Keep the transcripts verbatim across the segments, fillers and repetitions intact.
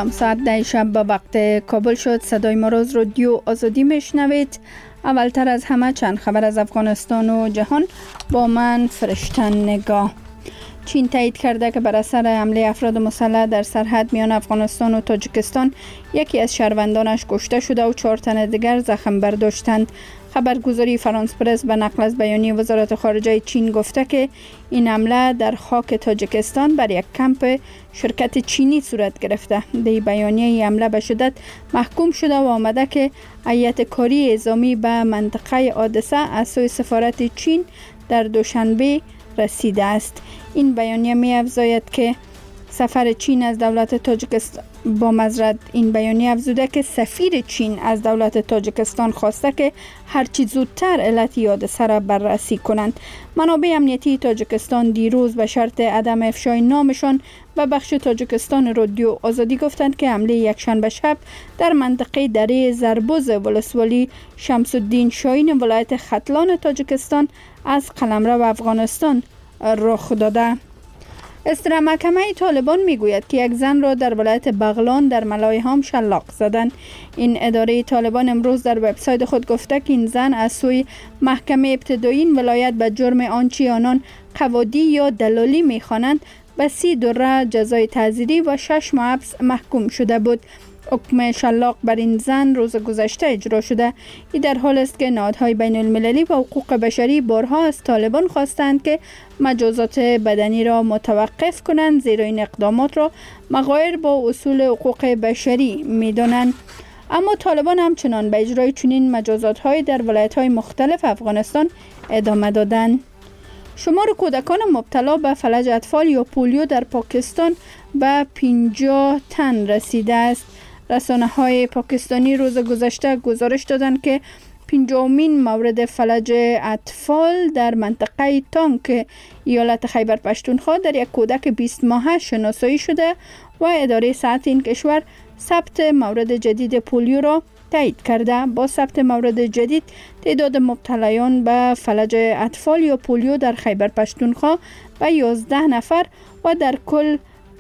سلام، ساعت ده شب به وقت کابل شد. صدای ما را از رادیو آزادی میشنوید. اولتر از همه چند خبر از افغانستان و جهان با من فرشتن نگاه. چین تایید کرده که بر اثر حمله افراد مسلح در سرحد میان افغانستان و تاجیکستان یکی از شهروندانش کشته شده و چهار تن دیگر زخم برداشتند. خبرگزاری فرانس پرس به نقل از بیانیه وزارت خارجه چین گفته که این حمله در خاک تاجیکستان بر یک کمپ شرکت چینی صورت گرفته. در بیانیه این حمله به شدت محکوم شده و آمده که هیئت کاری اعزامی به منطقه حادثه از سوی سفارت چین در دوشنبه رسیده است. این بیانیه می افزاید که سفر چین از دولت تاجیکستان با معذرت این بیانیه افزوده که سفیر چین از دولت تاجیکستان خواسته که هرچی زودتر علت حادثه را بررسی کنند. منابع امنیتی تاجیکستان دیروز به شرط عدم افشای نامشان به بخش تاجیکستان رادیو آزادی گفتند که حمله یکشنبه شب در منطقه دره زربوز ولسوالی شمس الدین شاهین ولایت ختلان تاجیکستان از قلمرو افغانستان رخ داده. اصدار محکمه طالبان میگوید که یک زن را در ولایت بغلان در ملایهام شلاق زدند. این اداره طالبان امروز در وبسایت خود گفته که این زن از سوی محکمه ابتدایی این ولایت به جرم آنچه آنان قوادی یا دلالی میخوانند به سی دوره جزای تعزیری و شش ماه حبس محکوم شده بود. حکم شلاق بر این زن روز گذشته اجرا شده. این در حال است که نهادهای بین المللی و حقوق بشری بارها از طالبان خواستند که مجازات بدنی را متوقف کنند، زیرا این اقدامات را مغایر با اصول حقوق بشری می‌دانند. اما طالبان همچنان به اجرای چنین مجازات‌های در ولایت‌های مختلف افغانستان ادامه دادند. شمار کودکان مبتلا به فلج اطفال یا پولیو در پاکستان به پنجاه تن رسیده است. رسانه‌های پاکستانی روز گذشته گزارش دادند که پنجمین مورد فلج اطفال در منطقه تانک ایالت خیبر پشتونخوا در یک کودک بیست ماهه شناسایی شده و اداره صحت این کشور ثبت مورد جدید پولیو را تایید کرده. با ثبت مورد جدید تعداد مبتلایان به فلج اطفال یا پولیو در خیبر پشتونخوا به یازده نفر و در کل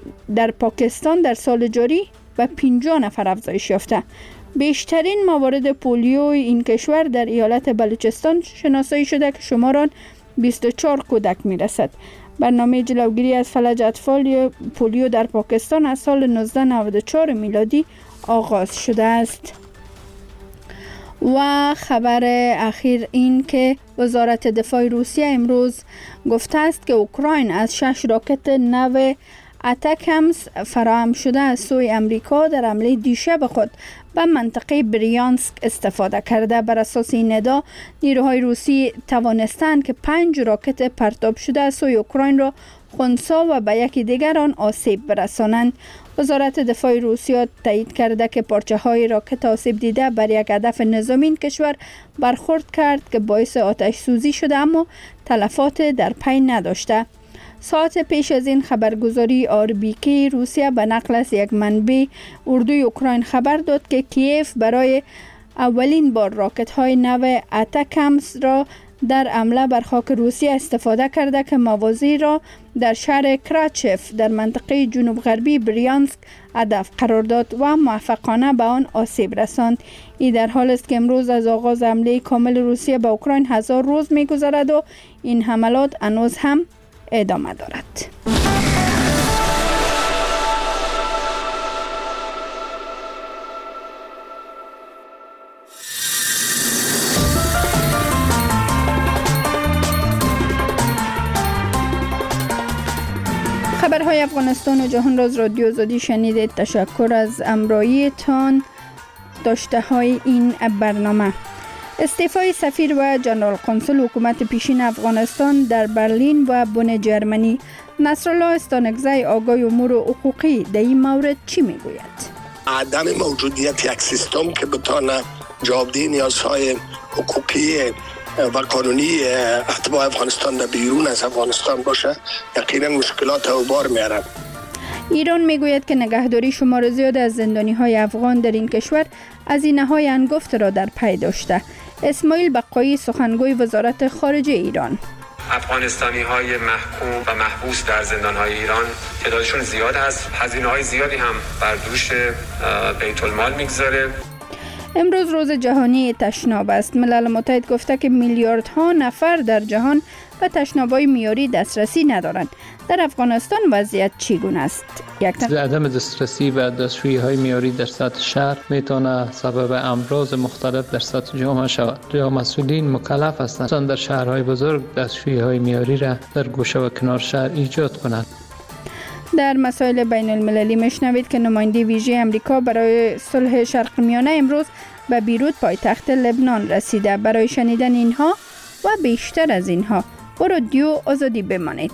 در پاکستان در سال جاری به پنجاه نفر افزایش یافته. بیشترین موارد پولیو این کشور در ایالت بلوچستان شناسایی شده که شمار آن بیست و چهار کودک میرسد. برنامه جلوگیری از فلج اطفال یا پولیو در پاکستان از سال نوزده نود و چهار میلادی آغاز شده است. و خبر اخیر این که وزارت دفاع روسیه امروز گفته است که اوکراین از شش راکت نو اتکمز فراهم شده از سوی امریکا در حمله دیشب خود به منطقه بریانسک استفاده کرده. بر اساس این ادعا نیروهای روسی توانستند که پنج راکت پرتاب شده از سوی اوکراین را خنثی و به یکی دیگر آن آسیب برسانند. وزارت دفاع روسیه تایید کرده که پارچه های راکت آسیب دیده بر یک هدف نظامی این کشور برخورد کرد که باعث آتش سوزی شده اما تلفات در پی نداشته. ساعت پیش از این خبرگزاری آربیکی روسیه به نقل از یک منبع اردوی اوکراین خبر داد که کیف برای اولین بار راکت های نو اتکمز را در حمله بر خاک روسیه استفاده کرده که موازی را در شهر کراچف در منطقه جنوب غربی بریانسک هدف قرار داد و موفقانه به آن آسیب رساند. این در حال است که امروز از آغاز حمله کامل روسیه به اوکراین هزار روز می‌گذرد و این حملات هنوز هم ادامه دارد. خبرهای افغانستان و جهان را از رادیو آزادی شنیدید. تشکر از همراهیتان. داشته های این برنامه: استعفای سفیر و جنرال قنسل حکومت پیشین افغانستان در برلین و بن جرمنی. نصرالله استانکزی آگاه امور حقوقی در این مورد چی میگوید؟ عدم موجودیت یک سیستم که بتانه جوابدهی نیازهای حقوقی و قانونی اتباع افغانستان در بیرون از افغانستان باشه یقینا مشکلات و بار میارن. ایران میگوید که نگهداری شمار زیاد از زندانی های افغان در این کشور هزینه های هنگفت را در پی داشته. اسماعیل بقایی، سخنگوی وزارت خارجه ایران: افغانستانی های محکوم و محبوس در زندان های ایران تعدادشون زیاد هست، هزینه های زیادی هم بر دوش بیت المال میگذاره. امروز روز جهانی تشناب است. ملل متحد گفته که میلیاردها نفر در جهان به تشناب‌های معیاری دسترسی ندارند. در افغانستان وضعیت چگونه است؟ یک تن... عدم دسترسی به دستشویی‌های معیاری در سطح شهر میتونه سبب امراض مختلف در سطح جامعه شود. یا مسئولین مکلف هستند در شهرهای بزرگ دستشویی‌های معیاری را در گوشه و کنار شهر ایجاد کنند. در مسائل بین المللی میشنوید که نماینده ویژه امریکا برای صلح شرق میانه امروز به بیروت پایتخت لبنان رسیده. برای شنیدن اینها و بیشتر از اینها با رادیو آزادی بمانید.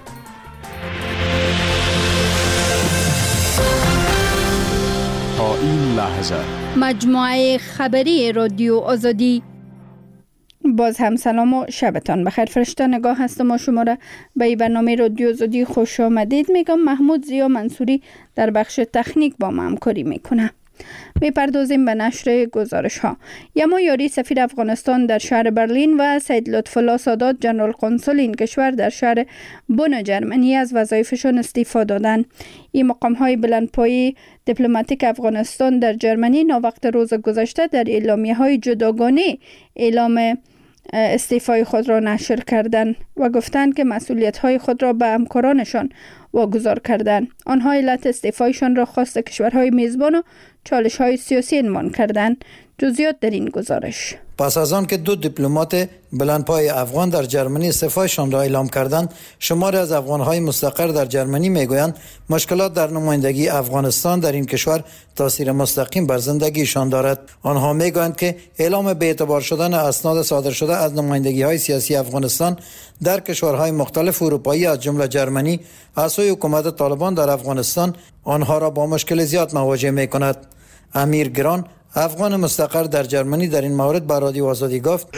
تا این لحظه مجموعه خبری رادیو آزادی. باز هم سلام و شبتان بخیر. فرشته نگاه هستم و شما را به برنامه رادیو آزادی خوش آمدید میگم. محمود زیا منصوری در بخش تکنیک با ما همکاری میکنه. میپردازیم به نشر گزارش ها. یما یاری سفیر افغانستان در شهر برلین و سید لطفالله سادات جنرال قنصل این کشور در شهر بن جرمنی از وظایفشان استعفا دادند. این مقام های بلندپایه دیپلماتیک افغانستان در جرمنی ناوقت روز گذشته در اعلامیه های جداگانه اعلام استعفای خود را نشر کردند و گفتند که مسئولیت های خود را به همکارانشان واگذار کردند. آنها علت استعفایشان را خواست کشورهای میزبان و چالش های سیاسی عنوان کردند. جزئیات در این گزارش. پس از آن که دو دیپلمات بلندپای افغان در جرمنی استعفایشان را اعلام کردند، شماری از افغان‌های مستقر در جرمنی میگویند مشکلات در نمایندگی افغانستان در این کشور تاثیر مستقیم بر زندگیشان دارد. آنها میگویند که اعلام به اعتبار شدن اسناد صادر شده از نمایندگی‌های سیاسی افغانستان در کشورهای مختلف اروپایی از جمله جرمنی از سوی حکومت طالبان در افغانستان آنها را با مشکل زیاد مواجه می‌کند. امیر گران افغان مستقر در جرمنی در این مورد با رادیو آزادی گفت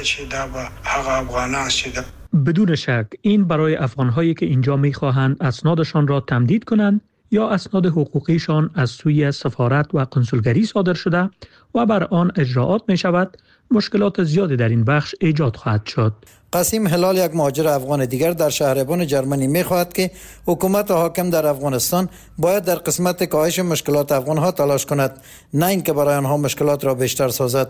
بدون شک این برای افغان‌هایی که اینجا می‌خواهند اسنادشان را تمدید کنند یا اسناد حقوقیشان از سوی سفارت و کنسولگری صادر شده و بر آن اجراعات می‌شود مشکلات زیادی در این بخش ایجاد خواهد شد. قاسم هلال یک مهاجر افغان دیگر در شهر بن جرمنی می‌خواهد که حکومت حاکم در افغانستان باید در قسمت کاهش مشکلات افغان‌ها تلاش کند، نه اینکه برای آنها مشکلات را بیشتر سازد.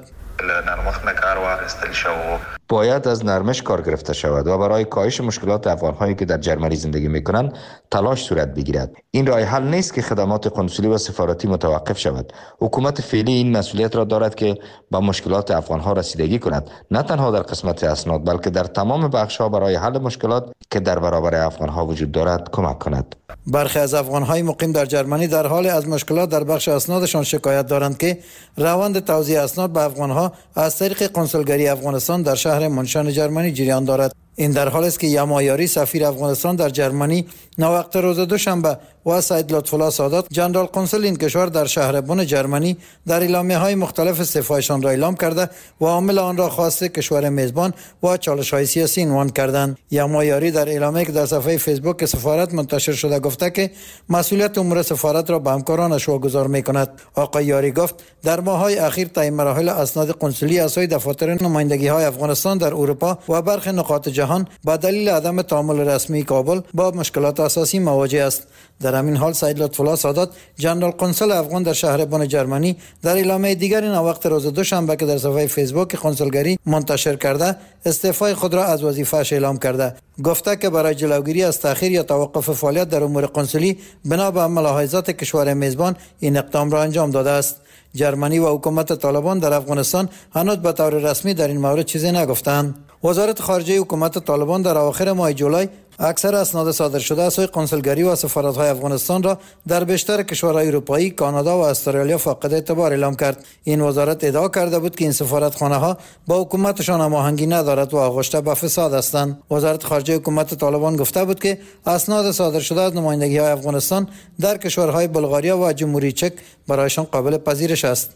باید از نرمش کار گرفته شود و برای کاهش مشکلات افغان‌هایی که در جرمنی زندگی می‌کنند تلاش صورت بگیرد. این راه حل نیست که خدمات قنسولی و سفارتی متوقف شود. حکومت فعلی این مسئولیت را دارد که با مشکلات افغان‌ها رسیدگی کند، نه تنها در قسمت اسناد بلکه در تمام بخش‌ها برای حل مشکلات که در برابر افغان‌ها وجود دارد کمک کند. برخی از افغان‌های مقیم در جرمنی در حال از مشکلات در بخش اسنادشان شکایت دارند که روند توزیع اسناد به افغان‌ها از طریق کنسولگری افغانستان در شهر منشن جرمنی جریان دارد. این در حالی است که یما یاری سفیر افغانستان در جرمنی ناوقت روز دوشنبه و سید لطفالله سادات جنرال قنصل این کشور در شهر بن جرمنی در اعلامیه‌های مختلف استعفایشان را اعلام کرده و عامل آن را خواست کشور میزبان و چالش‌های سیاسی عنوان کردند. یما یاری در اعلامیه‌ای که در صفحه فیسبوک سفارت منتشر شده گفته که مسئولیت امور سفارت را به همکارانش واگذار می‌کند. آقای یاری گفت در ماه‌های اخیر طی مراحل اسناد قنسولی از سوی دفاتر نمایندگی‌های افغانستان در اروپا و برخی نقاط جهان با دلیل عدم تعامل رسمی کابل با مشکلات اساسی مواجه است. در همین حال سید لطفالله سادات جنرال قنصل افغان در شهر بن جرمنی در اعلامیه دیگری ناوقت روز دوشنبه که در صفحه فیسبوک کنسولگری منتشر کرده استعفای خود را از وظیفه‌اش اعلام کرده. گفته که برای جلوگیری از تأخیر یا توقف فعالیت در امور قنسولی بنا به ملاحظات کشور میزبان این اقدام را انجام داده است. جرمنی و حکومت طالبان در افغانستان هنوز به طور رسمی در این مورد چیزی نگفتند. وزارت خارجه حکومت طالبان در اواخر ماه جولای اکثر اسناد صادر شده از سوی کنسولگری و سفارت‌های افغانستان را در بیشتر کشورهای اروپایی، کانادا و استرالیا فاقد اعتبار اعلام کرد. این وزارت ادعا کرده بود که این سفارتخانه‌ها با حکومتشان هماهنگی ندارد و آغشته به فساد هستند. وزارت خارجه حکومت طالبان گفته بود که اسناد صادر شده از نمایندگی‌های افغانستان در کشورهای بلغاریا و جمهوری چک برایشان قابل پذیرش است.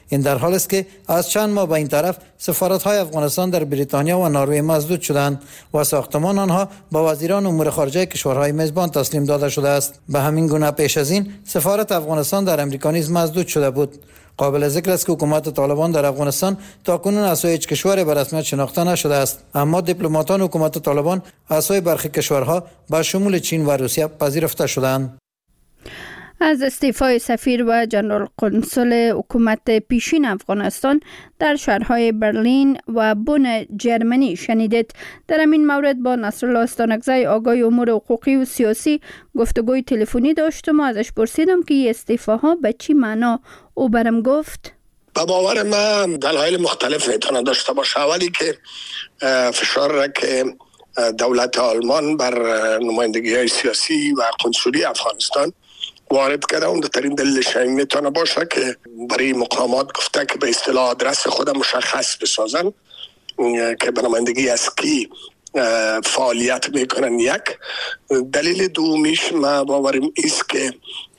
این در حال است که از چند ماه به این طرف سفارت‌های افغانستان در بریتانیا و نروژ مسدود شدند و ساختمان آنها با وزیران امور خارجه کشورهای میزبان تسلیم داده شده است. به همین گونه پیش از این سفارت افغانستان در امریکا نیز مسدود شده بود. قابل ذکر است که حکومت طالبان در افغانستان تاکنون از سوی هیچ کشوری به رسمیت شناخته نشده است، اما دیپلماتان حکومت طالبان از سوی برخی کشورها به شمول چین و روسیه پذیرفته شدند. از استعفای سفیر و جنرال قنصل حکومت پیشین افغانستان در شهرهای برلین و بن جرمنی شنیدید. در این مورد با نصرالله استانکزی آگای امور حقوقی و سیاسی گفتگوی تلفنی داشتم و ازش پرسیدم که این استعفاها به چی معنا او برم گفت. به باور من دلایل مختلف میتونه داشته باشه. اولی که فشار را که دولت آلمان بر نمایندگی های سیاسی و قنصلی افغانستان وارد کرده، اون ترین دلیلش این میتونه باشه که برای مقامات گفته که به اصطلاح آدرس خود مشخص بسازن که به نمایندگی از کی فعالیت میکنن. یک دلیل دومیش ما باوریم ایست که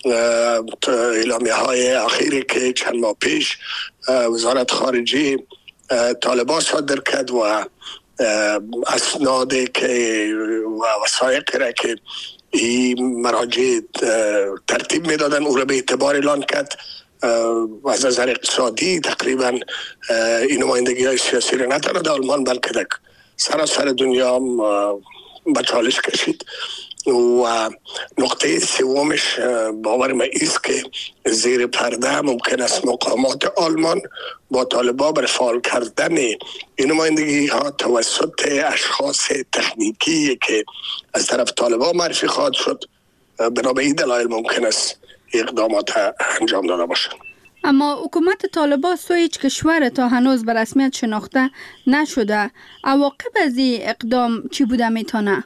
اعلامیه های اخیری که چند ماه پیش وزارت خارجه طالبان صادر کرد و اسناد که و وثایق را که این مراجع ترتیب میدادن او را به اعتبار اعلان کرد و از نظر اقتصادی تقریبا این نمایندگی های سیاسی را نه تنها در آلمان بلکه در سراسر دنیا به چالش کشید. و نقطه سومش باور من ایست که زیر پرده ممکن است مقامات آلمان با طالبان بر فعال کردن این نمایندگی ها توسط اشخاص تکنیکی که از طرف طالبان معرفی خواهد شد، بنا به این دلایل ممکن است اقدامات انجام داده باشند. اما حکومت طالبان سوی هیچ کشور تا هنوز به رسمیت شناخته نشده. عواقب از این اقدام چی بوده میتونه؟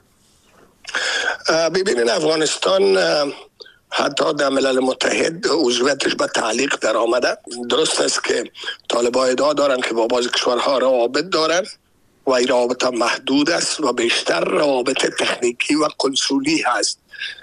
ببینید افغانستان حتی در ملل متحد عضویتش به تعلیق در آمده. درست است که طالبان ادعا دارند که با بعضی کشورها روابط دارند و این روابط محدود است و بیشتر روابط تکنیکی و قنصلی هست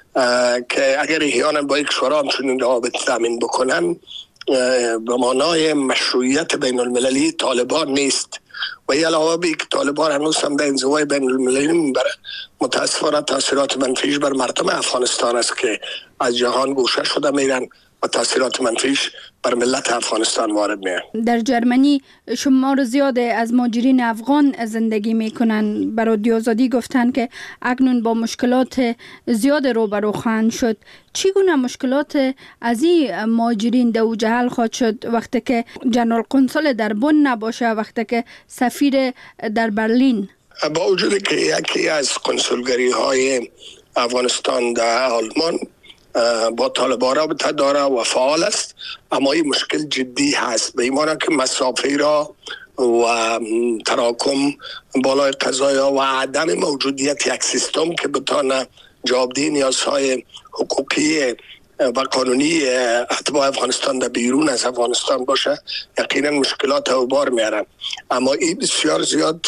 که اگر احیانا با کشورها همچنین روابط تامین بکنن به معنای مشروعیت بین المللی طالبان نیست. و ای علاوه بی که طالبان هنوز هم در انزوای بین المللی میبره، متاسفانه تاثیرات منفیش بر مردم افغانستان است که از جهان گوشه شده میرن و تاثیرات منفیش بر ملت افغانستان وارد میاد. در جرمنی شمار زیاد از مهاجرین افغان زندگی میکنن. برای رادیو آزادی گفتن که اکنون با مشکلات زیاد روبرو خواهند شد. چگونه مشکلات از این مهاجرین در اوج حل خواهد شد وقتی که جنرال قنصل در بن نباشه، وقتی که سفیر در برلین؟ با وجود که یکی از قنصلگری های افغانستان در آلمان با طالبان رابطه داره و فعال است، اما این مشکل جدی هست به ایمان که مسافه را و تراکم بالای قضایا و عدم موجودیت یک سیستم که بتانه جوابدهی نیازهای حقوقی و قانونی اتباع افغانستان در بیرون از افغانستان باشه یقینا مشکلات او بار میارن. اما این بسیار زیاد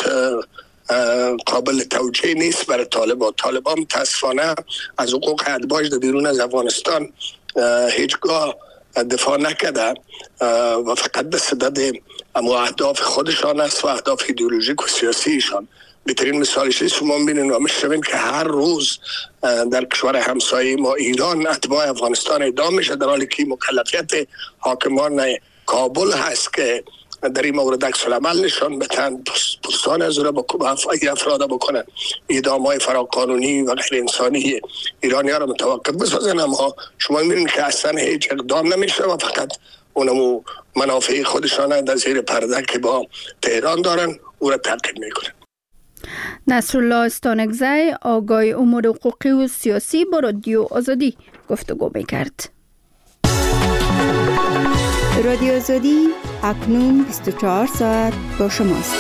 قابل توجیه نیست برای طالبان. طالبان متاسفانه از حقوق اتباعش در بیرون از افغانستان هیچگاه دفاع نکرده و فقط به صدد اما اهداف خودشان است و اهداف ایدئولوژیک و سیاسیشان. بهترین مثالش است شما می‌بینید و می‌شنوید که هر روز در کشور همسایه ما ایران اتباع افغانستان اعدام میشه، در حالی که مکلفیت حاکمان کابل هست که در این مورد عکس العمل نشان بدن، پرسان از را با افراد بکنن، اعدام های فراقانونی و غیر انسانی ایرانی ها را متوقف بسازن. اما شما می‌بینید که اصلا هیچ اقدام نمیشه و فقط اونمو منافع خودشان در زیر پرده که با تهران دارن او را تعقیب میکنن. نصرالله استانکزی آگای امور حقوقی و سیاسی با رادیو آزادی گفتگو میکرد. رادیو آزادی اکنون بیست و چهار ساعت با شماست.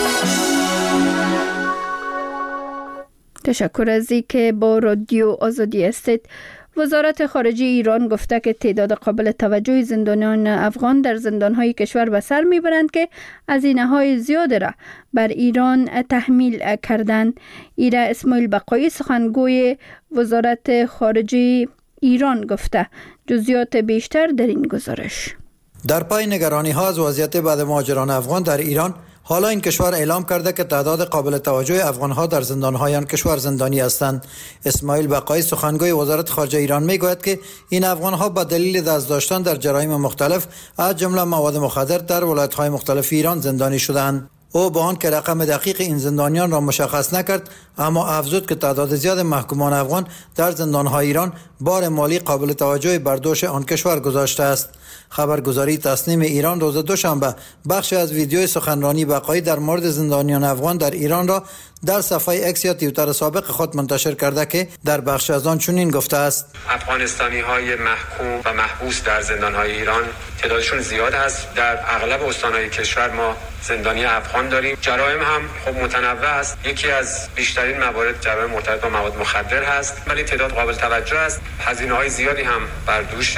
تشکر از اینکه با رادیو آزادی هستید. وزارت خارجه ایران گفته که تعداد قابل توجه زندانیان افغان در زندانهای کشور به سر میبرند که هزینه‌های زیاد را بر ایران تحمیل کردند. ایره اسماعیل بقایی سخنگوی وزارت خارجه ایران گفته. جزئیات بیشتر در این گزارش. در پای نگرانی ها از وضعیت بعد مهاجران افغان در ایران، حالا این کشور اعلام کرده که تعداد قابل توجه افغان ها در زندان های آن کشور زندانی هستند. اسماعیل بقایی سخنگوی وزارت خارجه ایران میگوید که این افغان ها به دلیل دست داشتن در جرایم مختلف از جمله مواد مخدر در ولایت های مختلف ایران زندانی شدند. او با آن که رقم دقیق این زندانیان را مشخص نکرد، اما افزود که تعداد زیاد محکومان افغان در زندان‌های ایران بار مالی قابل توجهی بر دوش آن کشور گذاشته است. خبرگزاری تسنیم ایران روز دوشنبه بخشی از ویدیوی سخنرانی بقایی در مورد زندانیان افغان در ایران را در صفحه اکس یا توییتر سابق خود منتشر کرده که در بخش از آن چنین گفته است: افغانستانی های محکوم و محبوس در زندان های ایران تعدادشون زیاد است. در اغلب استانهای کشور ما زندانی افغان داریم. جرایم هم خب متنوع است. یکی از بیشترین موارد جرایم مرتبط با مواد مخدر هست، ولی تعداد قابل توجه است. هزینه‌های زیادی هم بر دوش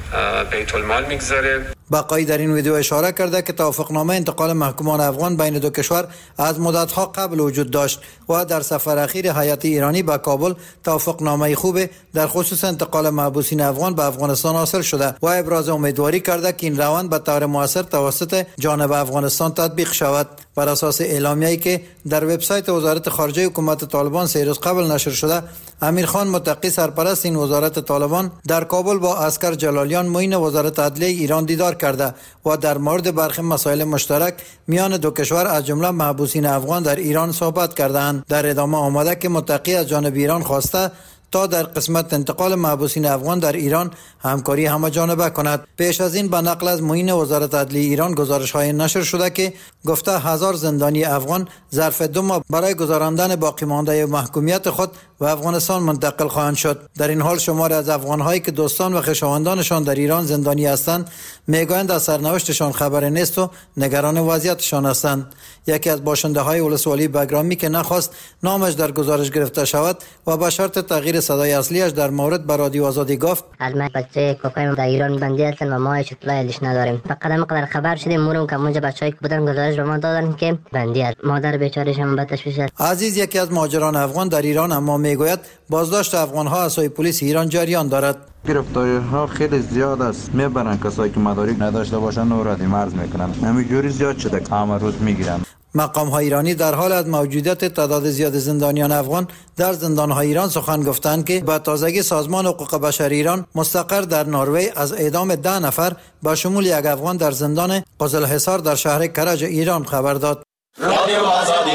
بیت المال میگذاره. بقایی در این ویدیو اشاره کرده که توافقنامه انتقال محکومان افغان بین دو کشور از مدت‌ها قبل وجود داشت و در سفر اخیر هیئت ایرانی به کابل توافقنامه خوب در خصوص انتقال محبوسین افغان به افغانستان حاصل شده و ابراز امیدواری کرده که این روند به طور مؤثر توسط جانب افغانستان تطبیق شود. بر اساس اعلامیه‌ای که در وبسایت وزارت خارجه حکومت طالبان سه روز قبل نشر شده، امیرخان متقی سرپرست این وزارت طالبان در کابل با عسکر جلالیان معین وزارت عدلیه ایران دیدار کرده و در مورد برخی مسائل مشترک میان دو کشور از جمله محبوسین افغان در ایران صحبت کردند. در ادامه آمده که متقی از جانب ایران خواسته تا در قسمت انتقال محبوسین افغان در ایران همکاری همه جانبه کند. پیش از این به نقل از معین وزارت عدلیه ایران گزارش‌های نشر شده که گفته هزار زندانی افغان ظرف دو ماه برای گذراندن باقی مانده محکومیت خود و افغانستان منتقل خواهند شد. در این حال شماری از افغان‌هایی که دوستان و خویشاوندانشان در ایران زندانی هستند میگویند از سرنوشتشان خبر نیست و نگران وضعیتشان هستند. یکی از باشنده‌های ولسوالی بگرامی که نخواست نامش در گزارش گرفته شود و به شرط تغییر صدای اصلیش در مورد به رادیو آزادی گفت: الان بچه کوکایم در ایران بندی هستن و ما هیچ اطلاعیش نداریم. فقط مقدار خبر شدیم مورم که اونجا بچه‌ای که بودن گزارش به ما دادن که بندی است. مادر بیچاره‌ش هم به تشویش است. عزیز یکی از مهاجران افغان در ایران اما میگوید بازداشت افغان‌ها از سوی پلیس ایران جریان دارد. گرفتاری ها خیلی زیاد است. میبرن کسایی که مدارک نداشته باشن و رادی مرز میکنن. همینجوری زیاد شده که همه روز میگیرن. مقام های ایرانی در حال از موجودیت تعداد زیاد زندانیان افغان در زندان های ایران سخن گفتند که با تازگی سازمان حقوق بشر ایران مستقر در نروژ از اعدام ده نفر با شمول یک افغان در زندان قزلحصار در شهر کرج ایران خبر داد. رادیو آزادی.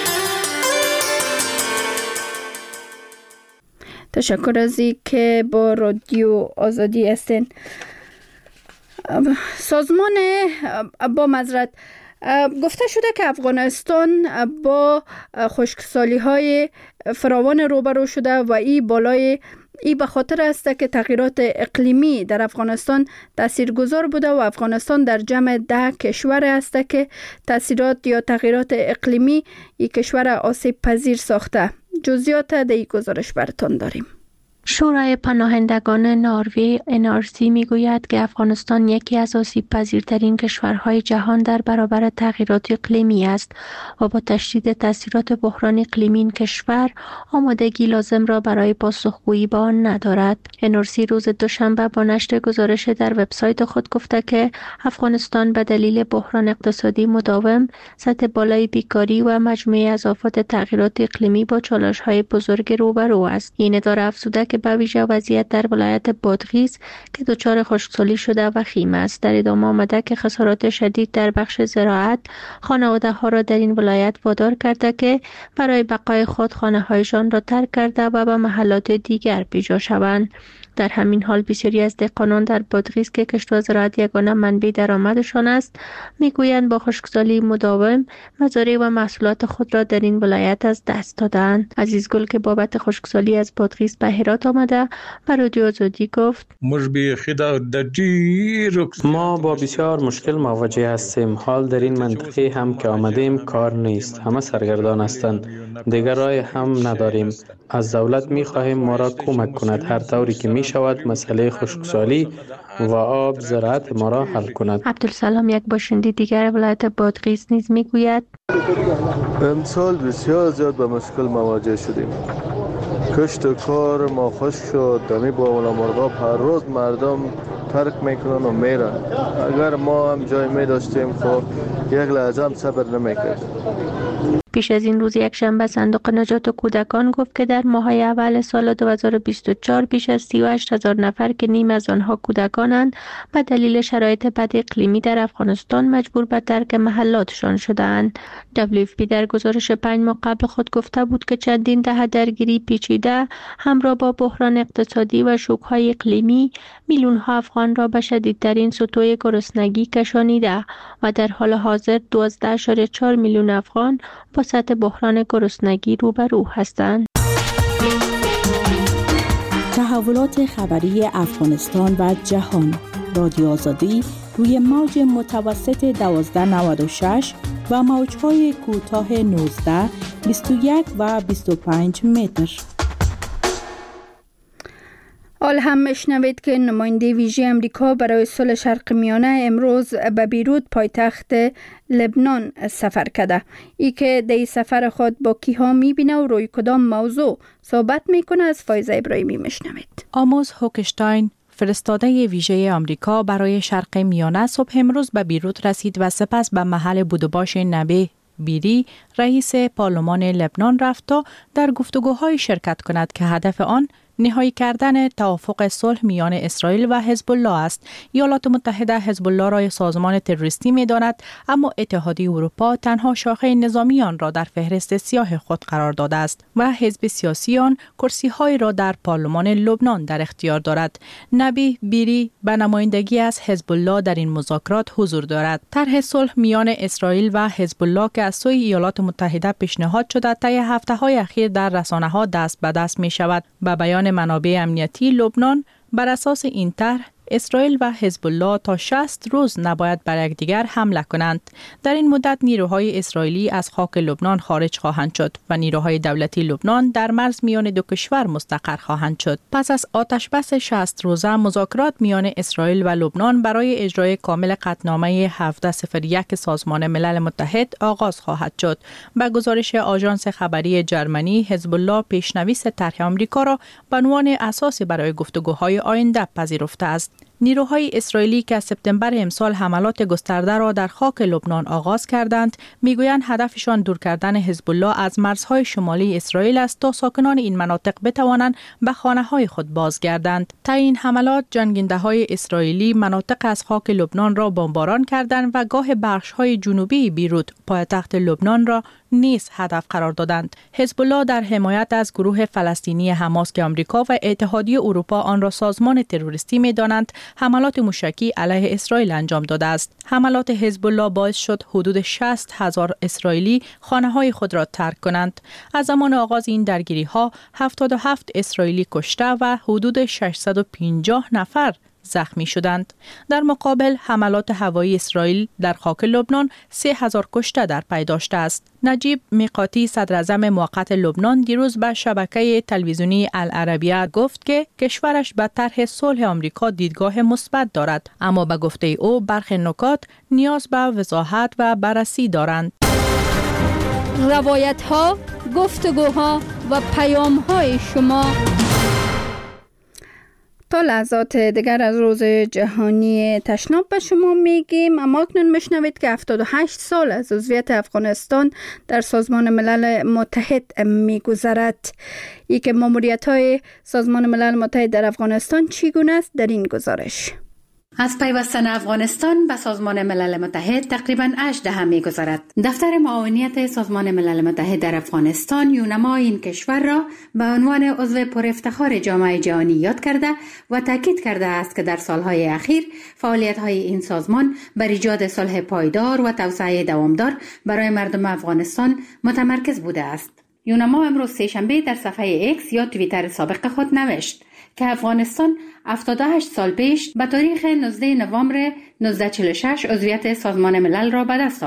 تشکر از که با رادیو آزادی هستین. سازمان با معذرت گفته شده که افغانستان با خشکسالی های فراوان روبرو شده و این بالای ای به خاطر است که تغییرات اقلیمی در افغانستان تاثیرگذار بوده و افغانستان در جمع ده کشور است که تاثیرات یا تغییرات اقلیمی این کشور آسیب پذیر ساخته. جزئیات در این گزارش براتون داریم. شورای پناهندگان نروژ ان آر سی میگوید که افغانستان یکی از آسیب پذیرترین کشورهای جهان در برابر تغییرات اقلیمی است و با تشدید تاثیرات بحران اقلیمی این کشور آمادگی لازم را برای پاسخگویی به آن ندارد. ان آر سی روز دوشنبه با نشر گزارش در وبسایت خود گفته که افغانستان به دلیل بحران اقتصادی مداوم، سطح بالای بیکاری و مجموعه از آفات تغییرات اقلیمی با چالش‌های بزرگ روبرو است. این اداره افزوده که به ویژه وضعیت در ولایت بادغیس که دچار خشکسالی شده و خیم است. در ادامه آمده که خسارات شدید در بخش زراعت خانواده ها را در این ولایت وادار کرده که برای بقای خود خانه هایشان را ترک کرده و به محلات دیگر پیجا شوند. در همین حال بسیاری از دهقانان در بادغیس که کشت و زراعت یگانه منبع درآمدشان است میگویند با خشکسالی مداوم مزارع و محصولات خود را در این ولایت از دست دادند. عزیزگل که بابت خشکسالی از بادغیس به هرات آمده بر رادیو آزادی گفت: ما با بسیار مشکل مواجه هستیم. حال در این منطقه هم که آمدیم کار نیست، همه سرگردان هستند، دیگر راه هم نداریم. از دولت می خواهیم ما را کمک کند هر طوری که می شود مسئله خشکسالی و آب زراعت ما را حل کند. عبدالسلام یک باشنده دیگر ولایت بادغیس نیز می گوید: امسال بسیار زیاد با مشکل مواجه شدیم. کشت و کار ما خشک شد. دمی با مولا مرغاب هر روز مردم ترک میکنن و میرن. اگر ما هم جای می داشتیم خب یک لحظه هم صبر نمیکرد. پیش از این روز یک شنبه صندوق نجات کودکان گفت که در ماه‌های اول سال دو هزار و بیست و چهار بیش از سی و هشت هزار نفر که نیم از آنها کودکانند به دلیل شرایط بد اقلیمی در افغانستان مجبور به ترک محلاتشان شدند. دبلیو اف پی در گزارش پنج ماه قبل خود گفته بود که چندین دهه درگیری پیچیده همراه با بحران اقتصادی و شوک‌های اقلیمی میلیون‌ها افغان را به شدیدترین سطوح گرسنگی کشانیده و در حال حاضر دوازده اشاره چهار میلیون افغان با سطح بحران گرسنگی روبرو هستند. تحولات خبری افغانستان و جهان. رادیو آزادی روی موج متوسط دوازده نود و شش و موج‌های کوتاه نوزده، بیست و یک و بیست و پنج متر. حال هم میشنوید که نماینده ویژه امریکا برای صلح شرق میانه امروز به بیروت پایتخت لبنان سفر کرده. ای که در سفر خود با کیها میبینه و روی کدام موضوع صحبت میکنه از فایزه ابراهیمی میشنوید. آموز هوکشتاین فرستاده ویژه آمریکا برای شرق میانه صبح امروز به بیروت رسید و سپس به محل بود و باش نبی بیری رئیس پارلمان لبنان رفت تا در گفتگوهای شرکت کند که هدف آن نهایی کردن توافق صلح میان اسرائیل و حزب الله است. ایالات متحده حزب الله را سازمان تروریستی می‌داند، اما اتحادیه اروپا تنها شاخه نظامی آن را در فهرست سیاه خود قرار داده است و حزب سیاسی آن کرسی‌های را در پارلمان لبنان در اختیار دارد. نبی بیری به نمایندگی از حزب الله در این مذاکرات حضور دارد. طرح صلح میان اسرائیل و حزب الله که از سوی ایالات متحده پیشنهاد شده طی هفته‌های اخیر در رسانه‌ها دست به دست می‌شود. به بیان منابع امنیتی لبنان بر اساس این طرح اسرائیل و حزب الله تا شصت روز نباید بر یکدیگر حمله کنند. در این مدت نیروهای اسرائیلی از خاک لبنان خارج خواهند شد و نیروهای دولتی لبنان در مرز میان دو کشور مستقر خواهند شد. پس از آتشبس شصت روزه مذاکرات میان اسرائیل و لبنان برای اجرای کامل قطعنامه هفده صفر یک سازمان ملل متحد آغاز خواهد شد. به گزارش آژانس خبری جرمنی، حزب الله پیشنویس طرح آمریکا را به عنوان اساسی برای گفتگوهای آینده پذیرفته است. نیروهای اسرائیلی که از سپتامبر امسال حملات گسترده را در خاک لبنان آغاز کردند، میگویند هدفشان دور کردن حزب الله از مرزهای شمالی اسرائیل است تا ساکنان این مناطق بتوانند به خانه‌های خود بازگردند. تا این حملات جنگنده‌های اسرائیلی مناطق از خاک لبنان را بمباران کردند و گاه بخش‌های جنوبی بیروت، پایتخت لبنان را نیز هدف قرار دادند. حزب الله در حمایت از گروه فلسطینی حماس که آمریکا و اتحادیه اروپا آن را سازمان تروریستی می‌دانند، حملات موشکی علیه اسرائیل انجام داده است. حملات حزب الله باعث شد حدود شصت هزار اسرائیلی خانه‌های خود را ترک کنند. از زمان آغاز این درگیری‌ها هفتاد و هفت اسرائیلی کشته و حدود ششصد و پنجاه نفر زخمی شدند. در مقابل حملات هوایی اسرائیل در خاک لبنان سه هزار کشته در پی داشته است. نجیب میقاتی صدر اعظم موقت لبنان دیروز به شبکه تلویزیونی العربیه گفت که کشورش به طرح صلح آمریکا دیدگاه مثبت دارد، اما به گفته او برخی نکات نیاز به وضاحت و بررسی دارند. روایت‌ها، گفتگوها و پیام‌های شما. تا لحظات دیگر از روز جهانی تشناب به شما میگیم، اما اکنون میشنوید که هفتاد و هشت سال از عضویت افغانستان در سازمان ملل متحد میگذرد. یک ماموریت‌های سازمان ملل متحد در افغانستان چگونه است در این گزارش. از پیوستن افغانستان به سازمان ملل متحد تقریباً هشت دهه می‌گذرد. دفتر معاونیت سازمان ملل متحد در افغانستان یونما این کشور را به عنوان عضو پر افتخار جامعه جهانی یاد کرده و تاکید کرده است که در سالهای اخیر فعالیت‌های این سازمان بر ایجاد صلح پایدار و توسعه دوامدار برای مردم افغانستان متمرکز بوده است. یونما امروز سه‌شنبه در صفحه ایکس یا توییتر سابق خود نوشت که افغانستان هفتاد و هشت سال پیش به تاریخ نوزدهم نوامبر نوزده چهل و شش عضویت سازمان ملل را به دست آورد.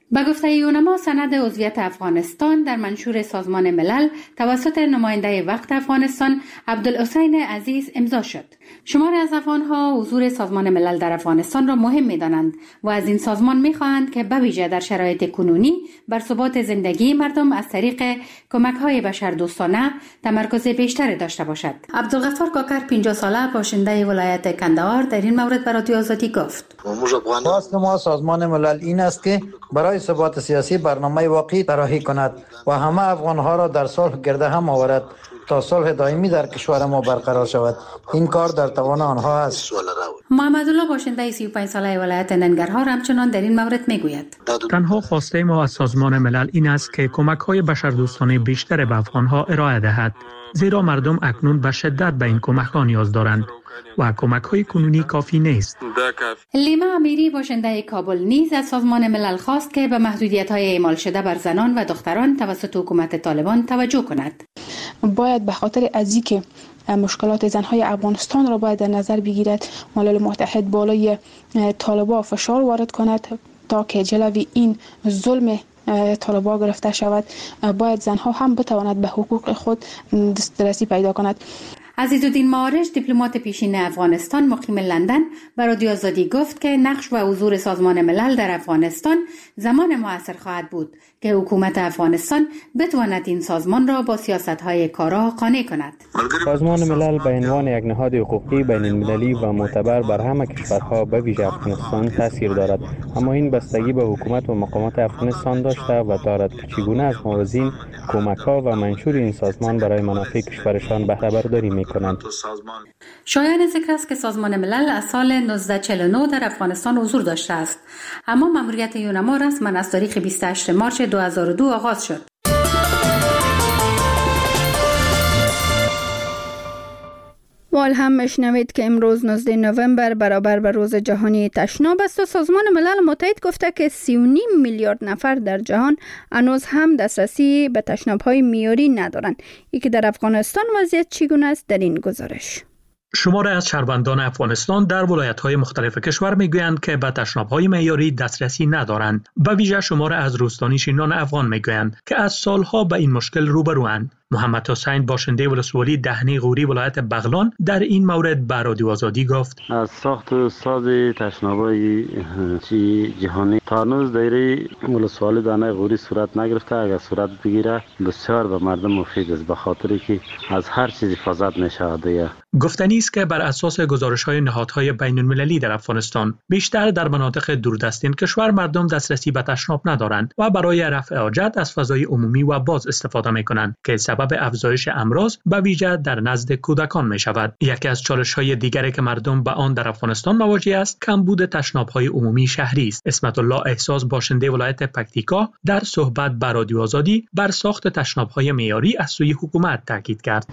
به گفته یونما سند عضویت افغانستان در منشور سازمان ملل توسط نماینده وقت افغانستان عبدالحسین عزیز امضا شد. شماری از افغانها حضور سازمان ملل در افغانستان را مهم می‌دانند و از این سازمان می‌خواهند که به ویژه در شرایط کنونی بر ثبات زندگی مردم از طریق کمک‌های بشردوستانه تمرکز بیشتری داشته باشد. عبدالغفار کاکر پنجاه ساله باشنده ولایت کندهار در این مورد به رادیو آزادی گفت: خواست ما سازمان ملل این است که برای ثبات سیاسی برنامه واقعی طراحی کند و همه افغان‌ها را در صلح گرد هم آورد تا صلح دائمی در کشور ما برقرار شود. این کار در توان آنها است. محمد الله باشنده سی و پنج ساله ولایت ننگرهار همچنان در این مورد میگوید: تنها خواسته ما از سازمان ملل این است که کمک‌های بشردوستانه بیشتر به افغان‌ها ارائه دهد، زیرا مردم اکنون به شدت به این کمک‌ها نیاز دارند و کمک‌های کنونی کافی نیست. لیما امیری باشنده کابل نیز از سازمان ملل خواست که به محدودیت‌های اعمال شده بر زنان و دختران توسط حکومت طالبان توجه کند. باید به خاطر ازی که مشکلات زنهای افغانستان را باید در نظر بگیرد، ملل متحد بالای طالبان فشار وارد کند تا که جلوی این ظلم طالبان گرفته شود. باید زنها هم بتواند به حقوق خود دسترسی پیدا کند. عزیزالدین معارج دیپلمات پیشین افغانستان مقیم لندن به رادیو آزادی گفت که نقش و حضور سازمان ملل در افغانستان زمان موثر خواهد بود که حکومت افغانستان بتواند این سازمان را با سیاست‌های کارا قانع کند. سازمان ملل به عنوان یک نهاد حقوقی بین المللی و معتبر بر همه کشورها به ویژه افغانستان تاثیر دارد، اما این بستگی به حکومت و مقامات افغانستان داشته و دارد که چگونه از موازین کمک‌ها و منشور این سازمان برای منافع کشورشان بهره برداری می‌کنند. شایان ذکر است که سازمان ملل از سال نوزده صد و چهل و نه در افغانستان حضور داشته است، اما مأموریت یونما رسما از تاریخ بیست و هشتم مارس دو هزار و دو آغاز شد. وال هم مشنوید که امروز نوزدهم نوامبر برابر به روز جهانی تشناب است و سازمان ملل متحد گفته که سی و نیم میلیارد نفر در جهان هنوز هم دسترسی به تشناب‌های معیاری ندارند. یکی در افغانستان وضعیت چگونه است در این گزارش. شماره از شهروندان افغانستان در ولایت‌های مختلف کشور میگویند که به تشناب‌های معیاری دسترسی ندارند. به ویژه شماره از روستانی‌شینان افغان میگویند که از سالها به این مشکل روبروند. محمد حسین باشنده ولسوالی دهنی غوری ولایت بغلان در این مورد به رادیو آزادی گفت: از ساخت و ساز تشناب‌های جهانی تا هنوز دایره ولسوالی دهنی غوری صورت نگرفته. اگر صورت بگیره بسیار به مردم مفید است، به خاطری که از هر چیز حفاظت نشده. گفتنی است که بر اساس گزارش‌های نهادهای بین‌المللی در افغانستان بیشتر در مناطق دوردست این کشور مردم دسترسی به تشناب ندارند و برای رفع حاجت از فضای عمومی و باز استفاده می‌کنند که سبب افزایش امراض به ویژه در نزد کودکان می شود. یکی از چالش‌های دیگری که مردم با آن در افغانستان مواجه است کمبود تشناب‌های عمومی شهری است. اسمت الله احساس باشنده ولایت پکتیکا در صحبت با رادیو آزادی بر ساخت تشناب‌های معیاری از سوی حکومت تاکید کرد.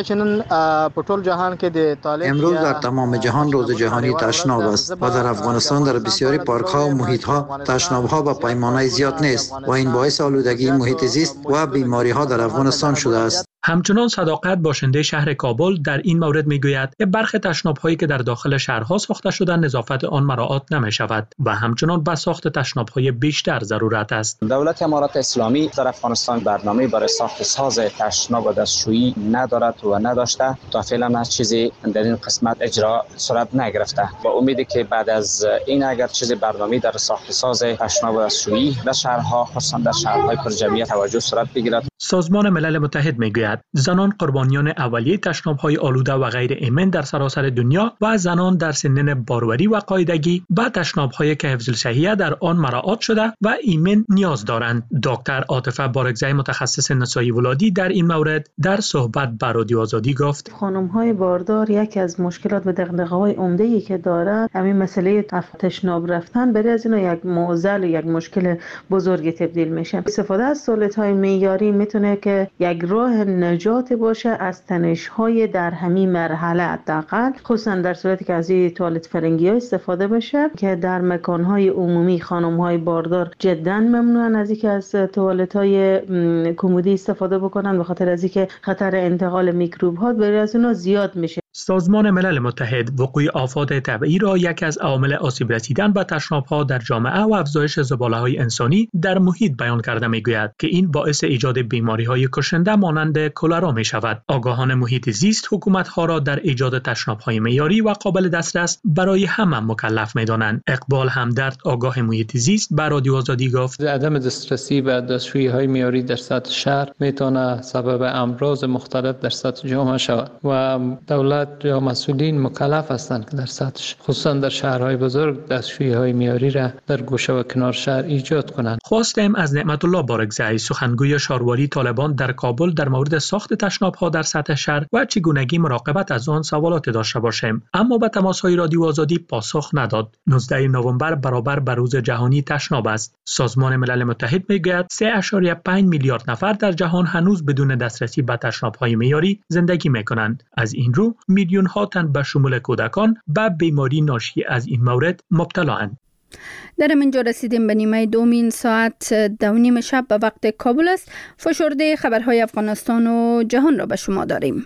امروز در تمام جهان روز جهانی تشناب است و در افغانستان در بسیاری پارک‌ها و محیط‌ها تشناب‌ها با پیمانه زیاد نیست و این باعث آلودگی محیط زیست و بیماری‌ها در افغانستان شده است. همچنان صداقت باشنده شهر کابل در این مورد میگوید که برخی تشناب‌هایی که در داخل شهرها ساخته شده نظافت آن مراعات نمی‌شود و همچنان به ساخت تشناب‌های بیشتر ضرورت است. دولت امارات اسلامی در افغانستان برنامه برای ساخت ساز تشناب و دستشویی ندارد و نداشته. تا فعلا از چیزی در این قسمت اجرا صورت نگرفته و امیدی که بعد از این اگر چیزی برنامه در ساخت ساز تشناب و دستشویی در شهرها خصوصا در شهرهای پرجمعیت توجه صورت بگیرد. سازمان ملل متحد میگوید زنان قربانیان اولیه تشناب‌های آلوده و غیر ایمن در سراسر دنیا و زنان در سنین باروری و قاعدگی به تشناب‌های که حفظ الصحیه در آن مراعات شده و ایمن نیاز دارند. دکتر عاطفه بارکزی متخصص نسایی ولادی در این مورد در صحبت با رادیو آزادی گفت: خانم‌های باردار یکی از مشکلات و دغدغه‌های عمده‌ای که دارند همین مسئله تشناب رفتن برای از اینا یک معضل یک مشکل بزرگی تبدیل میشه. استفاده از توالت‌های معیاری میتونه که یک راه نجات باشه از تنش‌های در همین مرحله، حداقل خصوصا در صورتی که از این توالت فرنگی‌ها استفاده بشه که در مکان‌های عمومی خانم‌های باردار جدا ممنوعن از اینکه از توالت‌های کمدی استفاده بکنن به خاطر از اینکه خطر انتقال میکروب‌ها برای از اونها زیاد میشه. سازمان ملل متحد وقوع آفات طبیعی را یکی از عوامل آسیب رسیدن به تشناب‌ها در جامعه و افزایش زباله‌های انسانی در محیط بیان کرده می‌گوید که این باعث ایجاد بیماری‌های کشنده مانند کلرا می‌شود. آگاهان محیط زیست حکومت‌ها را در ایجاد تشناب‌های معیاری و قابل دسترس برای همه مکلف می‌دانند. اقبال همدرد آگاه محیط زیست به رادیو آزادی گفت: عدم دسترسی به دستشویی‌های معیاری در سطح شهر می‌تواند سبب امراض مختلف در سطح جامعه شود و دولت یا مسئولین مکلف هستند که در سطح خصوصا در شهرهای بزرگ دستشویی‌های معیاری را در گوشه و کنار شهر ایجاد کنند. خواستیم از نعمت الله بارکزئی سخنگوی شاروالی طالبان در کابل در مورد ساخت تشناب‌ها در سطح شهر و چگونگی مراقبت از آن سوالات داشته باشیم، اما به تماس‌های رادیو آزادی پاسخ نداد. نوزدهم نوامبر برابر به روز جهانی تشناب است. سازمان ملل متحد میگوید سه ممیز پنج میلیارد نفر در جهان هنوز بدون دسترسی به تشناب‌های معیاری زندگی می‌کنند. از این رو میلیون ها تن به شمول کودکان به بیماری ناشی از این مورد مبتلااند. در منجا رسیدیم به نیمه دومین ساعت دو نیم شب به وقت کابل است. فشرده خبرهای افغانستان و جهان را به شما داریم.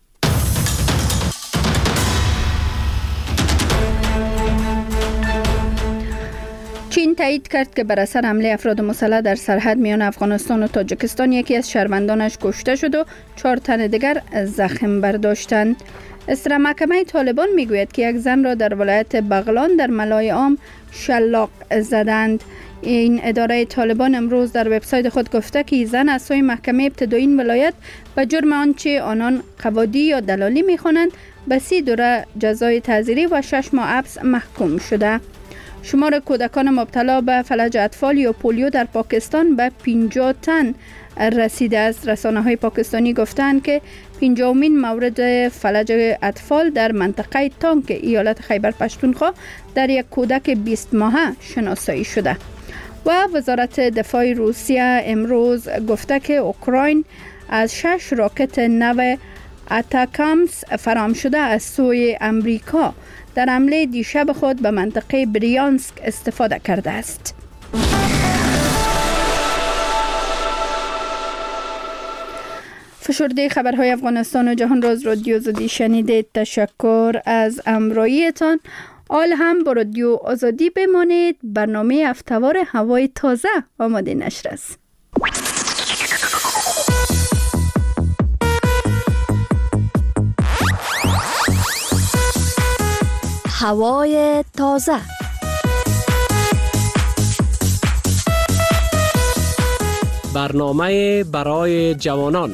چین تایید کرد که بر اثر حمله افراد مسلح در سرحد میان افغانستان و تاجیکستان یکی از شهروندانش کشته شد و چهار تن دیگر زخم برداشتند. اسرا محکمه طالبان میگوید که یک زن را در ولایت بغلان در ملای عام شلاق زدند. این اداره طالبان امروز در وبسایت خود گفته که زن از سوی محکمه ابتدایی این ولایت به جرم آنچه آنان قواعدی یا دلالی میخوانند به سی دوره جزای تعزیری و شش ماه حبس محکوم شده. شمار کودکان مبتلا به فلج اطفال یا پولیو در پاکستان به پنجاه تن رسیده است. رسانه‌های پاکستانی گفتند که پنجاهمین مورد فلج اطفال در منطقه تانک ایالت خیبر پشتونخوا در یک کودک بیست ماهه شناسایی شده. و وزارت دفاع روسیه امروز گفته که اوکراین از شش راکت نو اتاکامس فرام شده از سوی امریکا در حمله دیشب خود به منطقه بریانسک استفاده کرده است. فشرده خبرهای افغانستان و جهان را از رادیو آزادی شنیدید. تشکر از همراهیتان. آل هم با رادیو آزادی بمانید. برنامه هفته‌وار هوای تازه آماده نشر است. هوای تازه. برنامه برای جوانان.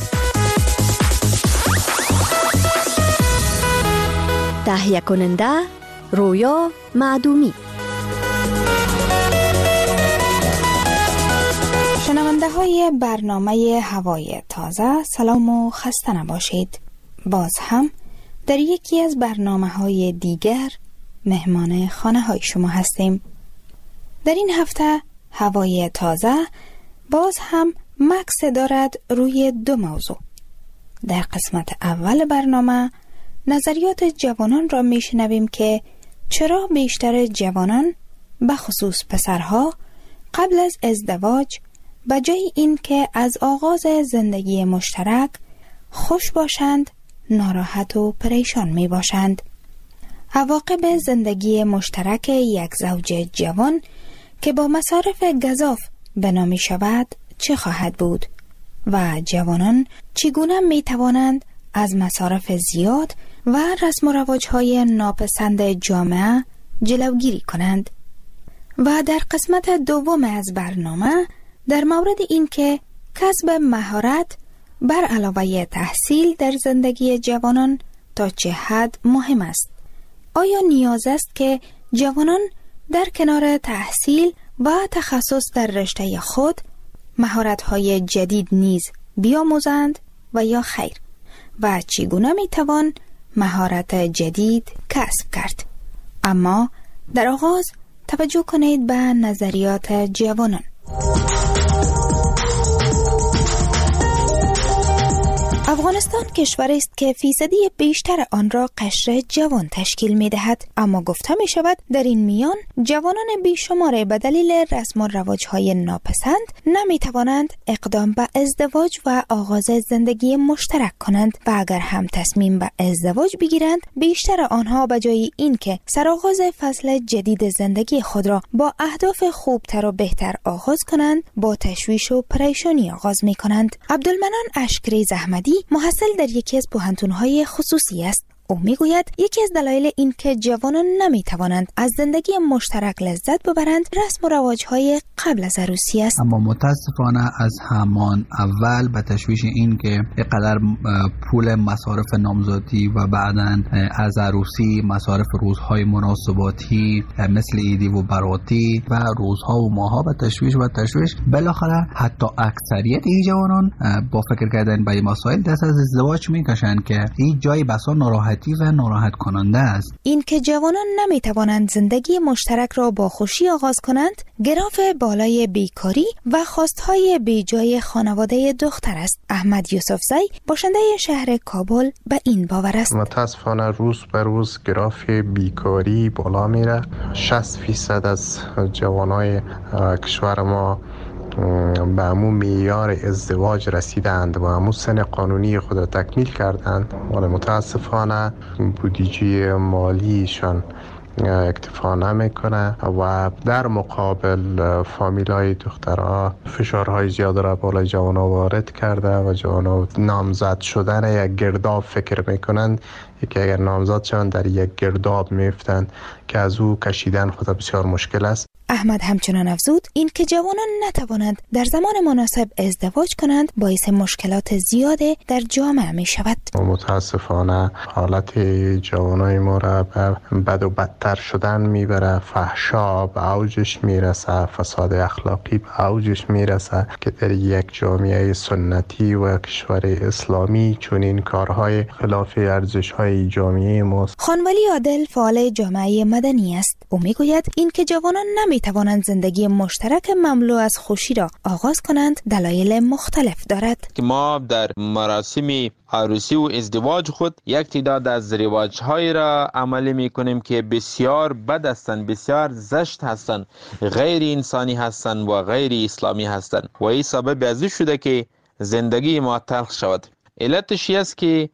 تهیه کننده رویا معدومی. شنونده های برنامه هوای تازه، سلام و خسته نباشید. باز هم در یکی از برنامه های دیگر مهمان خانه های شما هستیم. در این هفته هوای تازه باز هم مکس دارد روی دو موضوع. در قسمت اول برنامه نظریات جوانان را میشنویم که چرا بیشتر جوانان به خصوص پسرها قبل از ازدواج به جای این که از آغاز زندگی مشترک خوش باشند ناراحت و پریشان می باشند. عواقب زندگی مشترک یک زوج جوان که با مصارف گزاف بنا می شود چه خواهد بود و جوانان چگونه می توانند از مصارف زیاد و رسم و رواج‌های ناپسند جامعه جلوگیری کنند. و در قسمت دوم از برنامه در مورد این که کسب مهارت بر علاوه تحصیل در زندگی جوانان تا چه حد مهم است. آیا نیاز است که جوانان در کنار تحصیل و تخصص در رشته خود مهارت‌های جدید نیز بیاموزند و یا خیر؟ و چگونه میتوان مهارت جدید کسب کرد؟ اما در آغاز توجه کنید به نظریات جوانان. افغانستان کشوری است که فیصدی بیشتر آن را قشر جوان تشکیل می دهد، اما گفته می شود در این میان جوانان بیشمار به دلیل رسم و رواج‌های ناپسند نمی توانند اقدام به ازدواج و آغاز زندگی مشترک کنند و اگر هم تصمیم به ازدواج بگیرند بیشتر آنها به جای اینکه سرآغاز فصل جدید زندگی خود را با اهداف خوبتر و بهتر آغاز کنند با تشویش و پریشانی آغاز می کنند. عبدالمنان اشکری زحمدی محصل در یکی از پوهنتون‌های خصوصی است. او میگوید یکی از دلایل این که جوانان نمیتوانند از زندگی مشترک لذت ببرند رسم و رواج‌های قبل از عروسی است. اما متاسفانه از همان اول به تشویش این که اینقدر پول مصارف نامزادی و بعداً از عروسی مصارف روزهای مناسباتی مثل عیدی و براتی و روزها و ماها به تشویش و تشویش بالاخره حتی اکثریت این جوانان با فکر کردن به این مسائل دست از ازدواج میکشند که این جای بسا ناراحت و ناراحت کننده است. این که جوانان نمی توانند زندگی مشترک را با خوشی آغاز کنند گراف بالای بیکاری و خواستهای بیجای خانواده دختر است. احمد یوسفزی باشنده شهر کابل به این باور است. متاسفانه روز به روز گراف بیکاری بالا میره. شصت فیصد از جوانای کشور ما به همون معیار ازدواج رسیدند و همون سن قانونی خود را تکمیل کردند، ولی متاسفانه بودجه مالیشان اکتفا نمیکنه و در مقابل فامیلای دخترها فشارهای زیاد را بالای جوانها وارد کرده و جوانها نامزد شدن یک گرداب فکر میکنند که اگر نامزد شوند در یک گرداب میفتند که از او کشیدن خود بسیار مشکل است. احمد همچنان افزود این که جوانان نتوانند در زمان مناسب ازدواج کنند باعث مشکلات زیاد در جامعه می شود. متاسفانه حالت جوانای ما را به بد و بدتر شدن میبره. فحشا به اوجش میرسه، فساد اخلاقی به اوجش میرسه که در یک جامعه سنتی و کشور اسلامی چون این کارهای خلاف ارزش‌های جامعه ماست. خانولی عادل فعال جامعه مدنی است. او میگوید این که جوانان نمی توانند زندگی مشترک مملو از خوشی را آغاز کنند دلایل مختلف دارد. که ما در مراسم عروسی و ازدواج خود یک تعداد از رواج‌های را عملی می‌کنیم که بسیار بد هستند، بسیار زشت هستند، غیر انسانی هستند و غیر اسلامی هستند و این سبب از این شده که زندگی ما تلخ شود. علتش است که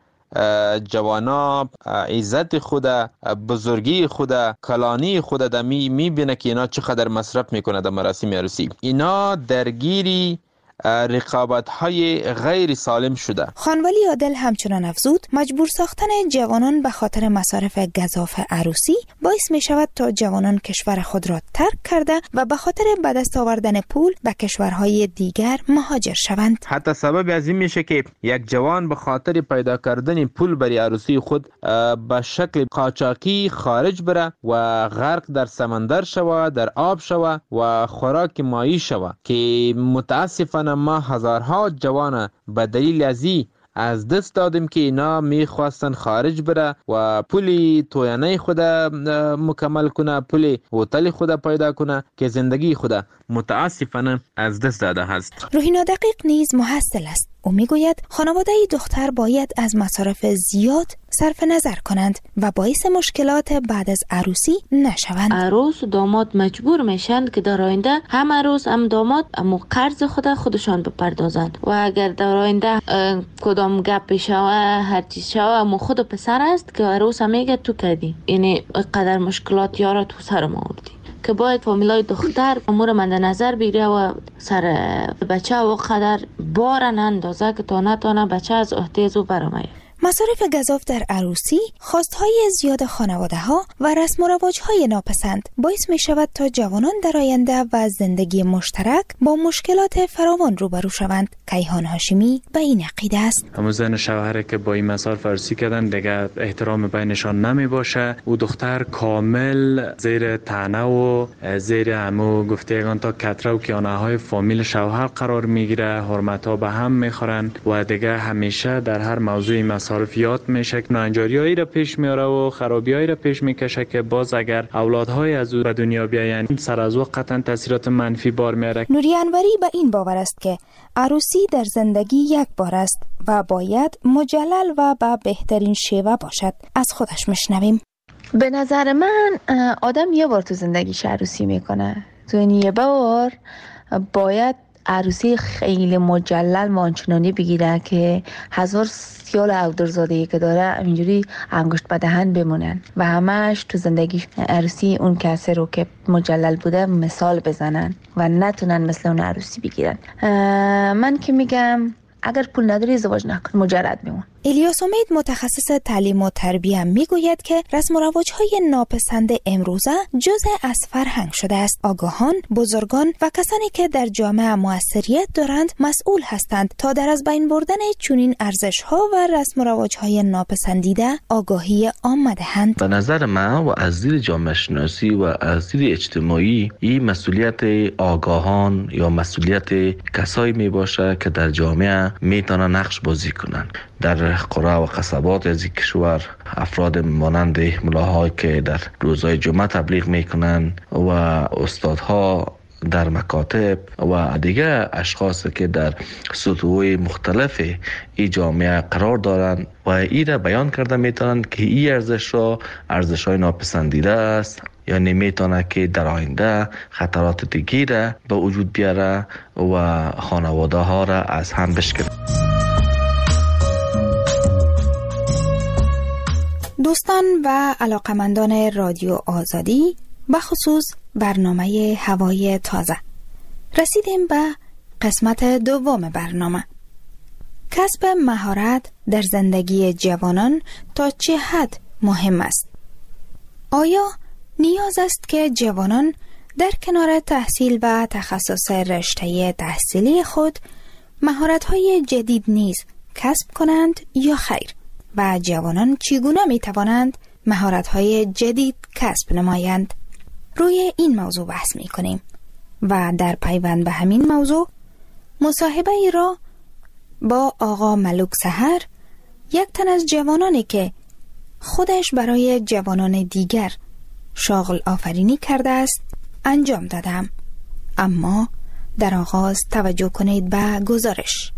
جوانا عزت خود، بزرگی خود، کلانی خود در می میبینه که اینا چقدر مصرف میکنه در مراسم عروسی. اینا درگیری رقابت های غیر سالم شده. خانولی عادل همچنان افزود مجبور ساختن جوانان به خاطر مصارف گزاف عروسی باعث می شود تا جوانان کشور خود را ترک کرده و به خاطر به دست آوردن پول به کشورهای دیگر مهاجر شوند. حتی سبب از این میشه که یک جوان به خاطر پیدا کردن پول برای عروسی خود به شکل قاچاقی خارج بره و غرق در سمندر شوه، در آب شوه و خوراک مایی شوه که متاسفانه ما هزارها جوان به دلیل ازی از دست دادیم که اینا میخواستن خارج بره و پولی توینه خود مکمل کنه، پولی هتل خود پیدا کنه که زندگی خود متاسفانه از دست داده هست. روحینا دقیق نیز محصل است. او میگوید خانواده دختر باید از مصارف زیاد صرف نظر کنند و باعث مشکلات بعد از عروسی نشوند. عروس و داماد مجبور میشن که در آینده هم عروس هم داماد امو قرض خود خودشان بپردازند و اگر در آینده کدام گپ شوه هر چیز شوه امو خود پسر است که عروس میگه تو کردی، یعنی قدر مشکلات یارا تو سر ما آوردی که باید فامیلای دختر امور مند نظر بگیره و سر بچه و قدر بار نندازه که تا نتانه بچه از عهده او برآمده. مصارف گزاف در عروسی، خواستهای زیاد خانواده ها و رسم و رواج های ناپسند باعث می شود تا جوانان در آینده و زندگی مشترک با مشکلات فراوان روبرو شوند. کیهان هاشمی به این عقیده است. همون زن شوهر که با این مصارف عروسی کردن دیگه احترام بینشان نمی باشه. او دختر کامل زیر طعنه و زیر همو گفتگان تا کتره و کیانه های فامیل شوهر قرار می گیره، حرمت ها به هم می خورن و دیگه همیشه در هر موضوعی مصارف تصرفیات میشه که ناهنجاریایی را پیش میاره و خرابیایی را پیش میکشه که باز اگر اولادهای از او به دنیا بیاین سر از وقت قطعا تاثیرات منفی بار میاره. نوری انوری به این باور است که عروسی در زندگی یک بار است و باید مجلل و به بهترین شیوه باشد. از خودش میشنویم. به نظر من آدم یه بار تو زندگیش عروسی میکنه، تو این یه بار باید عروسی خیلی مجلل مانچنانی بگیره که هزار سیال اودرزادهی که داره اینجوری انگشت به دهن بمونن و همش تو زندگی عروسی اون کسی رو که مجلل بوده مثال بزنن و نتونن مثل اون عروسی بگیرن. من که میگم اگر پول نداری ازدواج نکن، مجرد بمون. الیاس امید متخصص تعلیم و تربیه میگوید که رسم و رواج‌های ناپسند امروزه جزء از فرهنگ شده است. آگاهان، بزرگان و کسانی که در جامعه موثریت دارند مسئول هستند تا در از بین بردن چنین ارزش‌ها و رسم و رواج‌های ناپسندیده آگاهی عامه دهند. به نظر من و از دید جامعه شناسی و از دید اجتماعی این مسئولیت آگاهان یا مسئولیت کسایی می باشه که در جامعه میتونن نقش بازی کنن. در قرى و قصبات از کشور افراد مانند ملاهایی که در روزهای جمعه تبلیغ میکنن و استادها در مکاتب و دیگه اشخاص که در سطوح مختلف این جامعه قرار دارند و این را بیان کرده میتونن که این ارزش را ارزش های ناپسندیده است، یعنی میتونه که در آینده خطرات دیگه را به وجود بیاره و خانواده ها را از هم بشکنه. دوستان و علاقمندان رادیو آزادی، بخصوص برنامه هوای تازه، رسیدیم به قسمت دوم برنامه. کسب مهارت در زندگی جوانان تا چه حد مهم است؟ آیا نیاز است که جوانان در کنار تحصیل و تخصص رشته تحصیلی خود مهارت‌های جدید نیز کسب کنند یا خیر؟ و جوانان چگونه می توانند مهارت‌های جدید کسب نمایند؟ روی این موضوع بحث می کنیم و در پیوند به همین موضوع مصاحبه ای را با آقا ملوک سحر، یک تن از جوانانی که خودش برای جوانان دیگر شاغل آفرینی کرده است انجام دادم. اما در آغاز توجه کنید به گزارش.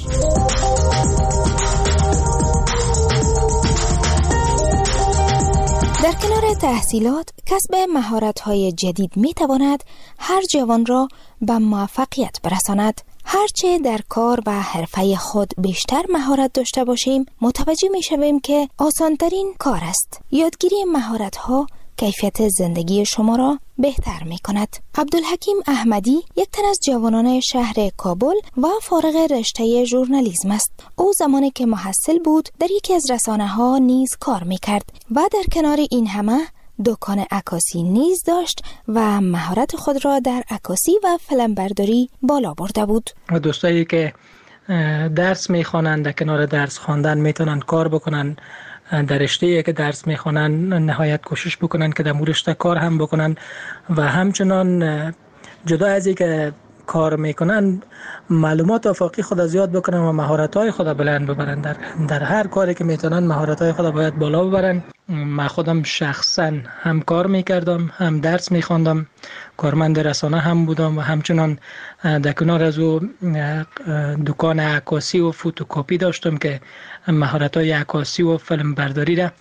در کنار تحصیلات، کسب مهارت‌های جدید می‌تواند هر جوان را به موفقیت برساند. هرچه در کار و حرفه خود بیشتر مهارت داشته باشیم، متوجه می‌شویم که آسان‌ترین کار است. یادگیری مهارت‌ها کیفیت زندگی شما را بهتر می کند. عبدالحکیم احمدی یک تن از جوانان شهر کابل و فارغ رشته ژورنالیسم است. او زمانی که محصل بود در یکی از رسانه ها نیز کار می کرد و در کنار این همه دکان عکاسی نیز داشت و مهارت خود را در عکاسی و فیلمبرداری بالا برده بود. و دوستایی که درس می خوانند در کنار درس خواندن میتونن کار بکنن، در رشته‌ای که درس میخوانن نهایت کوشش بکنن که در مورد رشته کار هم بکنن و همچنان جدا از اینکه کار میکنن معلومات آفاقی خود زیاد بکنن و مهارت‌های خود بلند ببرن. در در هر کاری که میتونن مهارت‌های خود باید بالا ببرن. من خودم شخصا هم کار میکردم، هم درس میخواندم، کارمند رسانه هم بودم و همچنان در کنار از او دکان عکاسی و فوتوکپی داشتم که مهارت‌های عکاسی و فیلم برداری را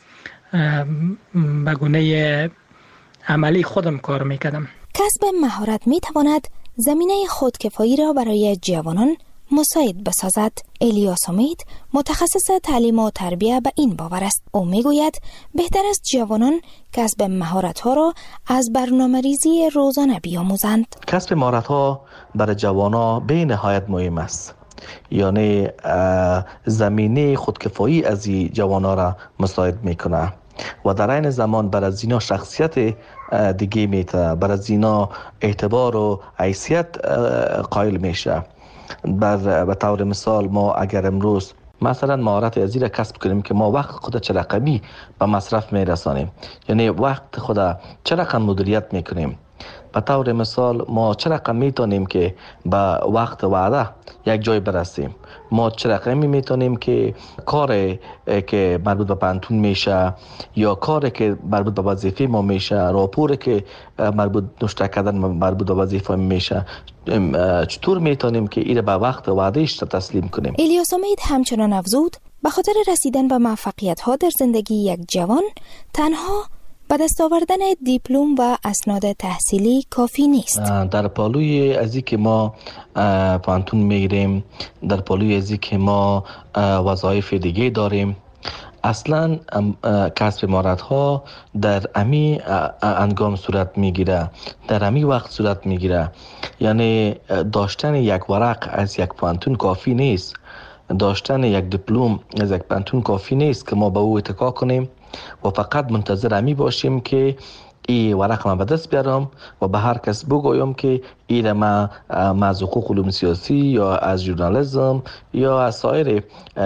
به گونه عملی خودم کار میکردم. کسب مهارت میتواند زمینه خودکفایی را برای جوانان مساعد بسازد. الیاس امید متخصص تعلیم و تربیه به این باور است. او میگوید بهتر است جوانان کسب مهارت‌ها را از برنامه‌ریزی روزانه بیاموزند. کسب مهارت‌ها برای جوانان به نهایت مهم است. یعنی زمینه خودکفایی از این جوانان را مساعد میکنه و در این زمان بر از اینا شخصیت دیگه میته، بر از اینا اعتبار و حیثیت قائل میشه. بر به طور مثال ما اگر امروز مثلا مهارت ازی را کسب کنیم که ما وقت خود چه رقمی به مصرف میرسانیم، یعنی وقت خود چه رقم مدیریت میکنیم، به طور مثال ما چه رقم میتونیم که به وقت وعده یک جای برسیم؟ ما چه رقمی میتونیم که کار که مربوط به پانتون میشه یا کاری که مربوط به وظیفه ما میشه، راپوری که مربوط نشته کردن مربوط به وظیفه میشه، چطور میتونیم که این به وقت وعدهش تسلیم کنیم؟ الیاس امید همچنان افزود به خاطر رسیدن به موفقیت ها در زندگی یک جوان تنها به دست آوردن دیپلم و اسناد تحصیلی کافی نیست. در پالوی ازی که ما پانتون میگیریم، در پالوی ازی که ما وظایف دیگه داریم، اصلا کسب مهارت ها در امی انگام صورت میگیره، در امی وقت صورت میگیره. یعنی داشتن یک ورق از یک پانتون کافی نیست، داشتن یک دیپلم از یک پانتون کافی نیست که ما به او اتکا کنیم و فقط منتظر امی باشیم که این ورق ما به دست بیارم و به هر کس بگویم که این ما از حقوق علوم سیاسی یا از ژورنالیسم یا از سایر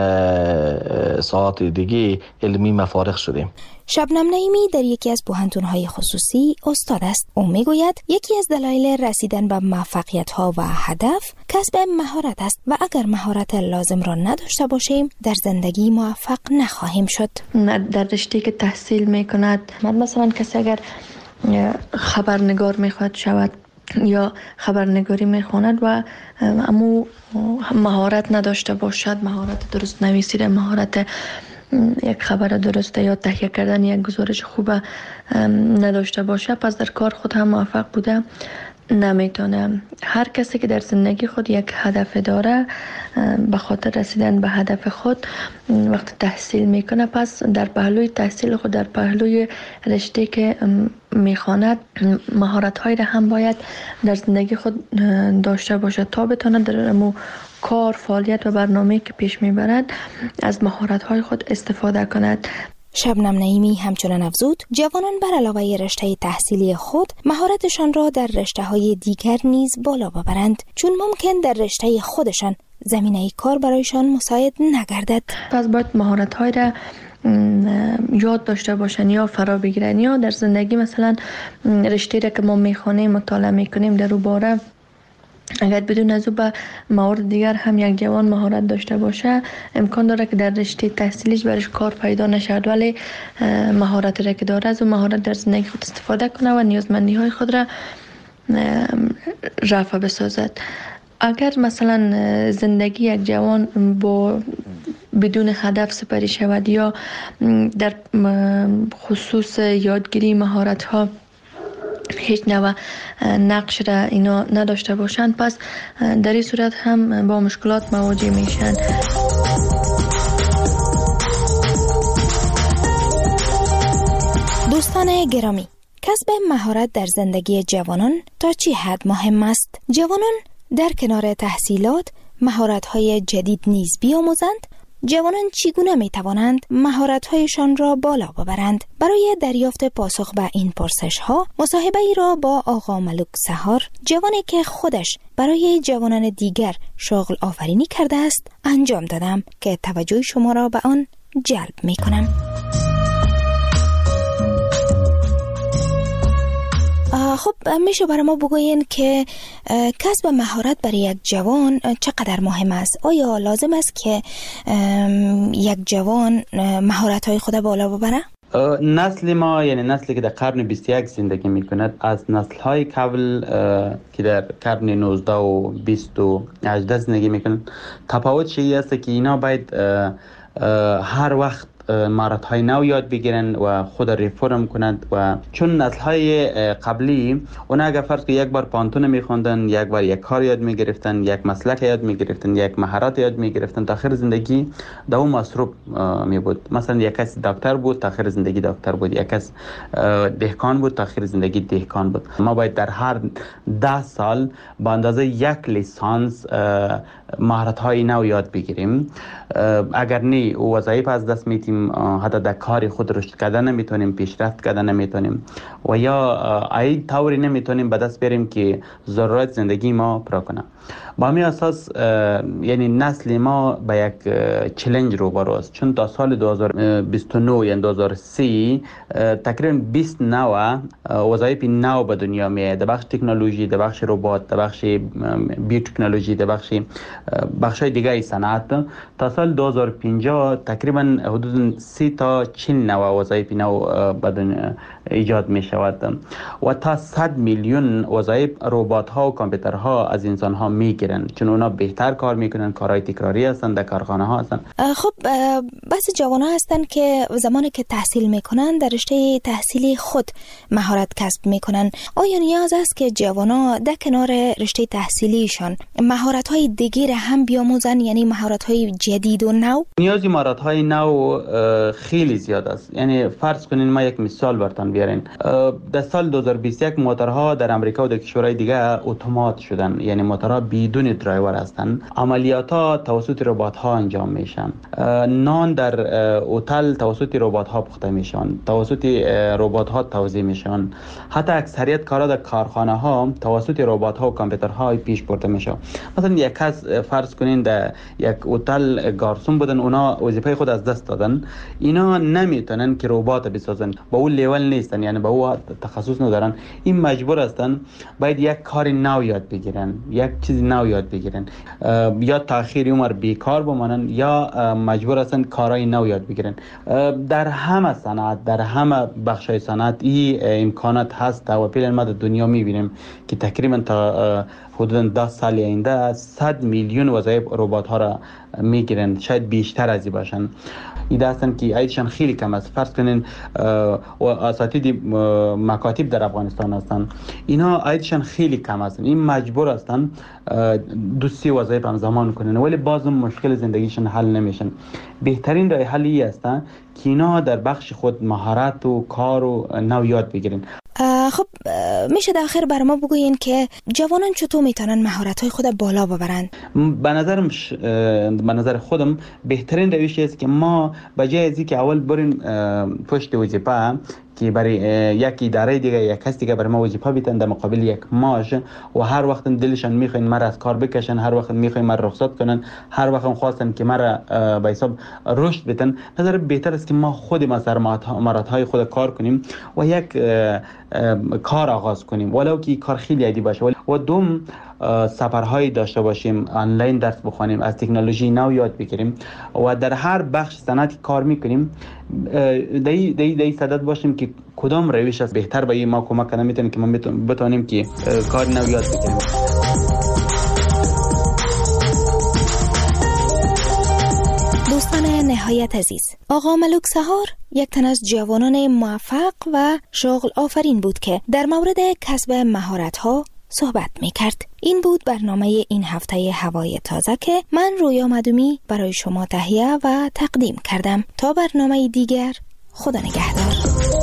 ساعات دیگه علمی مفارغ شدیم. شبنم نعیمی در یکی از پوهنتون‌های خصوصی استاد است. او میگوید یکی از دلایل رسیدن به موفقیت‌ها و هدف کسب مهارت است و اگر مهارت لازم را نداشته باشیم در زندگی موفق نخواهیم شد. در رشته که تحصیل میکند، مثلا کسی اگر خبرنگار میخواد شود یا خبرنگاری میخواند و اما مهارت نداشته باشد، مهارت درست نویسیدن، مهارت یک خبر درسته یا تهیه کردن یک گزارش خوب نداشته باشه، پس در کار خود هم موفق بوده نمیتونه. هر کسی که در زندگی خود یک هدف داره، به خاطر رسیدن به هدف خود وقت تحصیل میکنه، پس در پهلوی تحصیل خود، در پهلوی رشته که میخواند، مهارت هایی را هم باید در زندگی خود داشته باشه تا بتونه در امو کار، فعالیت و برنامه‌ای که پیش میبرد از مهارت های خود استفاده کند. شبنم نعیمی همچنان افزود جوانان بر علاوه رشته تحصیلی خود مهارتشان را در رشته‌های دیگر نیز بالا ببرند، چون ممکن در رشته خودشان زمینه کار برایشان مساعد نگردد. پس باید مهارت‌های را یاد داشته باشن یا فرا بگیرن، یا در زندگی مثلا رشته را که ما میخوانیم مطالعه میکنیم در او باره اگر بدون از او به موارد دیگر هم یک جوان مهارت داشته باشه، امکان داره که در رشته تحصیلیش برش کار پیدا نشد، ولی مهارت را که داره از اون مهارت در زندگی خود استفاده کنه و نیازمندی های خود را رفع بسازد. اگر مثلا زندگی یک جوان با بدون هدف سپری شود یا در خصوص یادگیری مهارت ها هیچ نوع نقش را اینا نداشته باشند، پس در این صورت هم با مشکلات مواجه میشن. دوستان گرامی، کسب مهارت در زندگی جوانان تا چه حد مهم است؟ جوانان در کنار تحصیلات مهارت‌های جدید نیز بیاموزند. جوانان چگونه می توانند مهارت‌هایشان را بالا ببرند؟ برای دریافت پاسخ به این پرسش‌ها مصاحبه ای را با آقا ملک سحار، جوانی که خودش برای جوانان دیگر شغل آفرینی کرده است، انجام دادم که توجه شما را به آن جلب می کنم. خب میشه برای ما بگوین که کسب مهارت برای یک جوان چقدر مهم است؟ آیا لازم است که یک جوان مهارت‌های خود بالا ببره؟ نسل ما، یعنی نسلی که در قرن بیست و یک زندگی میکند، از نسل‌های قبل که در قرن نوزده و بیست و هجده زندگی میکنند تفاوت چیزی است که اینا باید هر وقت مهارت های نو یاد بگیرن و خود ریفورم کنند، و چون نسل های قبلی اونا اگر فرض که یک بار پانتون میخوندن، یک بار یک کار یاد میگرفتن، یک مسلک یاد میگرفتن، یک مهارت یاد میگرفتن، تا آخر زندگی دوام مصروف میبود. مثلا یک کس دکتر بود تا آخر زندگی دکتر بود، یک کس دهقان بود تا آخر زندگی دهقان بود. ما باید در هر ده سال با اندازه یک لیسانس مهارت های نو یاد بگیریم. اگر نه وظایف از دست میتیم، حتی در کار خود رشد کردن نمیتونیم، پیشرفت کردن نمیتونیم و یا ای طوری نمیتونیم به دست بیاریم که ضرورت زندگی ما پورا کنه. با همین اساس یعنی نسل ما به یک چالش روبرو است، چون تا سال دو هزار و بیست و نه یعنی دو هزار و سی تقریبا بیست نوع وظایف نو به دنیا میاد، در بخش تکنولوژی، در بخش ربات، در بخش بیوتکنولوژی، در بخش بخش‌های دیگه صنعت. تا سال دو هزار و پنجاه تقریبا حدود سی تا چهل نوع وظایف نو به دنیا ایجاد می شود و تا صد میلیون وظایف ربات ها و کامپیوترها از انسان ها می گیرن، چون اونا بهتر کار میکنن، کارهای تکراری هستن، در کارخانه ها هستن. خب بعضی جوان ها هستن که زمانی که تحصیل میکنن در رشته تحصیلی خود مهارت کسب میکنن. آیا نیاز است که جوان ها در کنار رشته تحصیلیشان مهارت های دیگر هم بیاموزن، یعنی مهارت های جدید و نو؟ نیازی مهارت های نو خیلی زیاد است. یعنی فرض کنین ما یک مثال براتون بیارین. در سال دو هزار و بیست و یک موتورها در امریکا و در کشورهای دیگه اتومات شدن، یعنی موتورها بدون درایور هستن. عملیات‌ها توسط ربات‌ها انجام میشن. نان در هتل توسط ربات‌ها پخته میشن، توسط ربات‌ها توزیع میشن. حتی اکثریت کارا در کارخانه‌ها توسط ربات‌ها و کامپیوترها پیش برده میشه. مثلا یک کس فرض کنین در یک هتل گارسون بودن، اونا وظیفه خود از دست دادن. اینا نمیتونن که ربات بسازن، با اون لیول نیستن، یعنی با اون تخصص ندارن. این مجبور هستن باید یک کار نو یاد بگیرن، یک چیز نو یاد بگیرن، یا تاخیر عمر بیکار بمانن یا مجبور هستن کارهای نو یاد بگیرن. در همه صنعت، در همه بخش‌های صنعت این امکانات هست و پیل ما در دنیا میبینیم که تقریبا تا حدود ده سال آینده صد میلیون وظایف ربات ها را میگیرن، شاید بیشتر از این باشن. این هستن که عیدشان خیلی کم است. فرض کنین و اساتید مکاتب در افغانستان هستن، اینا عیدشان خیلی کم هستن. این مجبور هستن دو سی وظایف همزمان کنن، ولی باز مشکل زندگیشون حل نمیشن. بهترین راه حلی هستن که اینا در بخش خود مهارت و کار و نو یاد بگیرن. خب میشه در آخر بر ما بگوین که جوانان چطور میتونن مهارت‌های خود بالا ببرن؟ به نظرم به نظر خودم بهترین روش است که ما بجای از اینکه اول بریم پشت وظیفه که برای یک اداره دیگه یک کس دیگه برای ما وظیفه بیتن در مقابل یک معاش و هر وقت دلشان میخواین مرا از کار بکشن، هر وقت میخواین مرا رخصت کنن، هر وقت خواستن که مرا به حساب رشد بدن، نظر بهتر است که ما خود ما سر مهارت‌های خود کار کنیم و یک کار آغاز کنیم، ولو که کار خیلی عادی باشه. و دوم سفرهایی داشته باشیم، آنلاین درس بخونیم، از تکنولوژی نو یاد بگیریم و در هر بخش صنعتی کار میکنیم دای دای دای صدد باشیم که کدام روش است بهتر به ما کمک کنه میتونه که ما بتونیم که کار نو یاد بگیریم. دوستان نهایت عزیز، آقا ملوک سهار یک تن از جوانان موفق و شغل آفرین بود که در مورد کسب مهارت‌ها صحبت می کرد. این بود برنامه این هفته هوای تازه که من رویا مدومی برای شما تهیه و تقدیم کردم. تا برنامه دیگر، خدا نگهدار.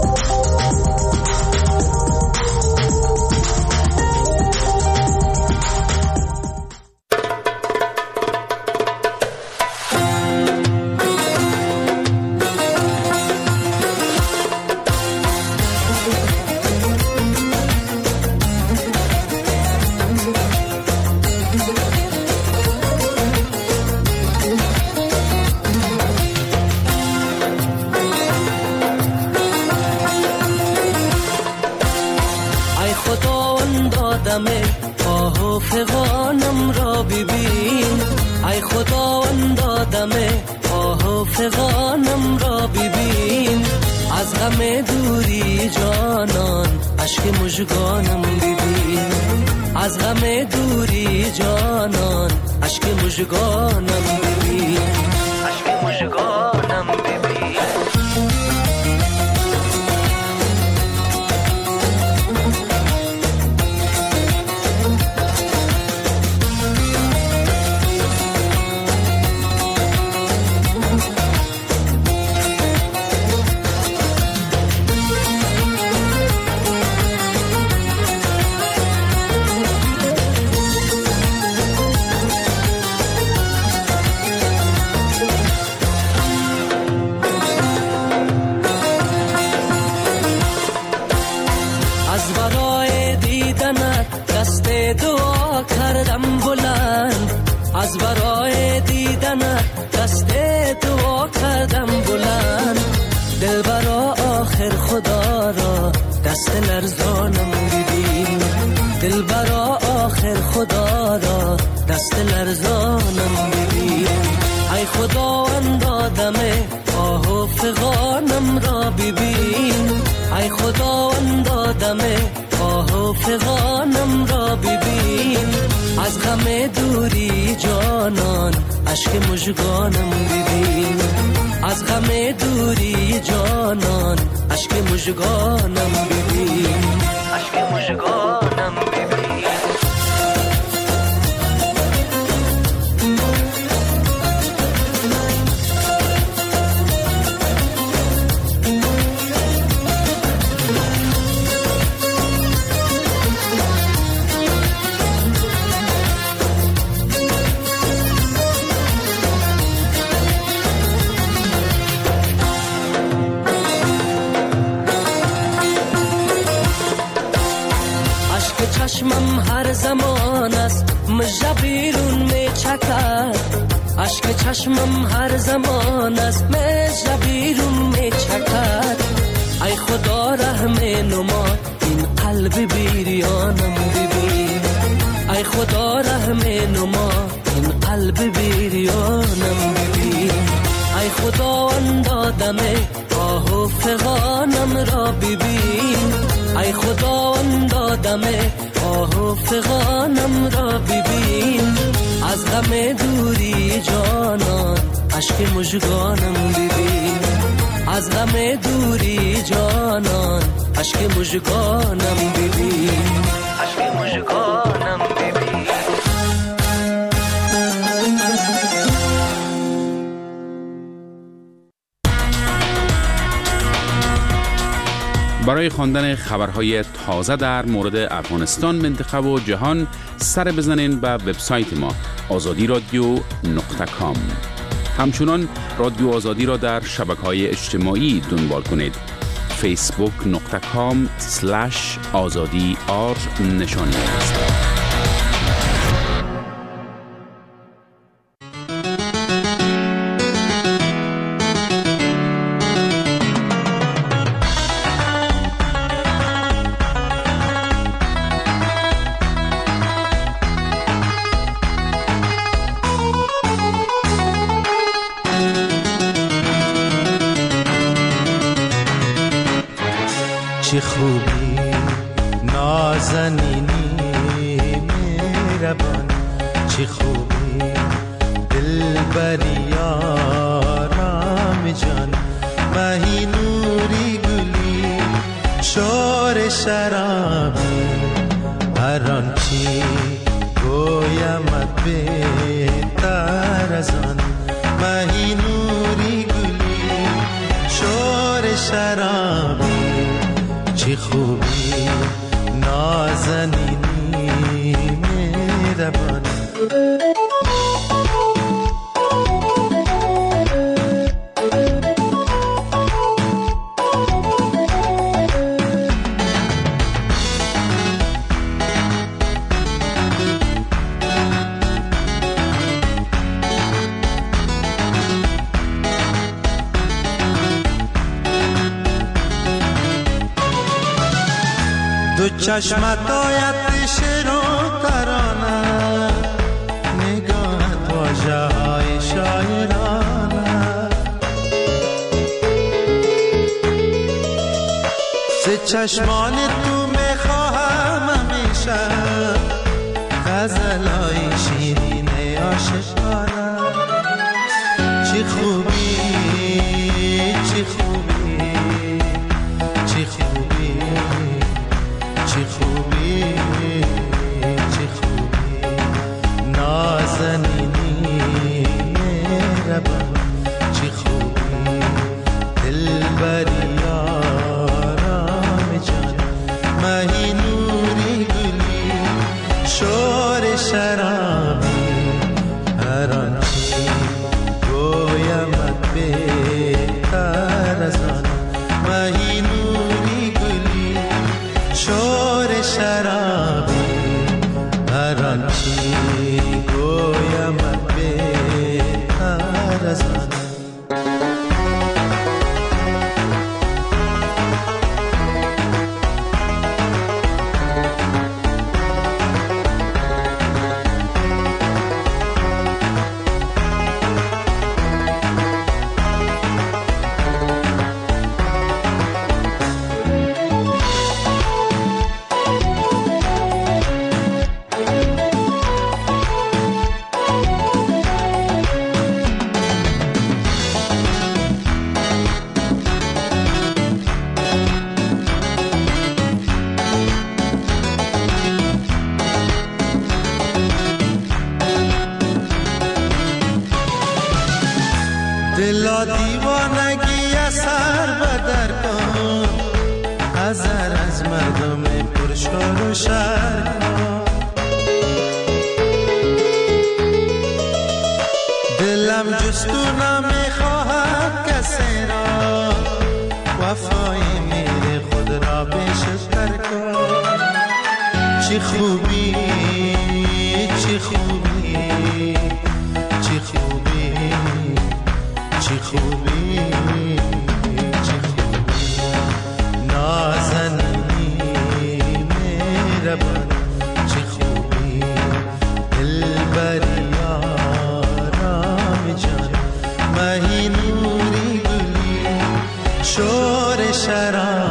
فغانم را ببین، ای خداوند دم آه فغانم را ببین، از غم دوری جانان اشک مژگانم ببین، از غم دوری جانان اشک مژگانم ببین، اشک مژگانم ببین. اندادم آه و فغانم را ببین، ای خداوند آدم آه و فغانم را ببین، از غم دوری جانان اشک مژگانم ببین، از غم دوری جانان اشک مژگانم ببین، اشک مژگانم ببین. چشمم هر زمان است مژه بیرون می چکد، اشک چشمم هر زمان است مژه بیرون می چکد، ای خدا رحم نما این قلب بیریانم ببین، ای خدا رحم نما این قلب بیریانم ببین، ای خدا اندادم آه و فغانم را ببین، ای خدا اندادم آه و فغانم را ببین، از غم دوری جانان اشک مژگانم ببین، از غم دوری جانان اشک مژگانم ببین، اشک مژگانم ببین. برای خواندن خبرهای تازه در مورد افغانستان، منطقه و جهان سر بزنین به وبسایت ما آزادی رادیو نقطه کام. همچنان رادیو آزادی را در شبکه‌های اجتماعی دنبال کنید. فیسبوک نقطه کام سلش آزادی آر نشانی است. چه خوبی نازنینی مهربان، چه خوبی دلبری آرام جان، ماهی نوری گلی شور شرابی، هر آنچه گویمت بهتر از آن، ماهی نوری گلی شور شرابی، چه خوبی نازنینی مهربان. دو چشمت آید شعر و ترانه، نگاهت واژه های شاعرانه، سه چشمان تو میخواهم همیشه، غزل های شیرین عاشقانه، چه خوبی چه خوبی چه خوبی چه خوبی چه خوبی نازنینی مهربان، چه خوبی دلبری آرام جان، دیوانگی اثر بدر کن حذر از مردم پرشور و شر کن دلم جستو نمیخواهد کسی را وفای میره خود را بشتر کن چی خوبی چی خوبی چی خوبی چی خوبی چی خوبی نازنینی مهربان چی خوبی دلبری آرام جان مهی نوری گلی شور شراب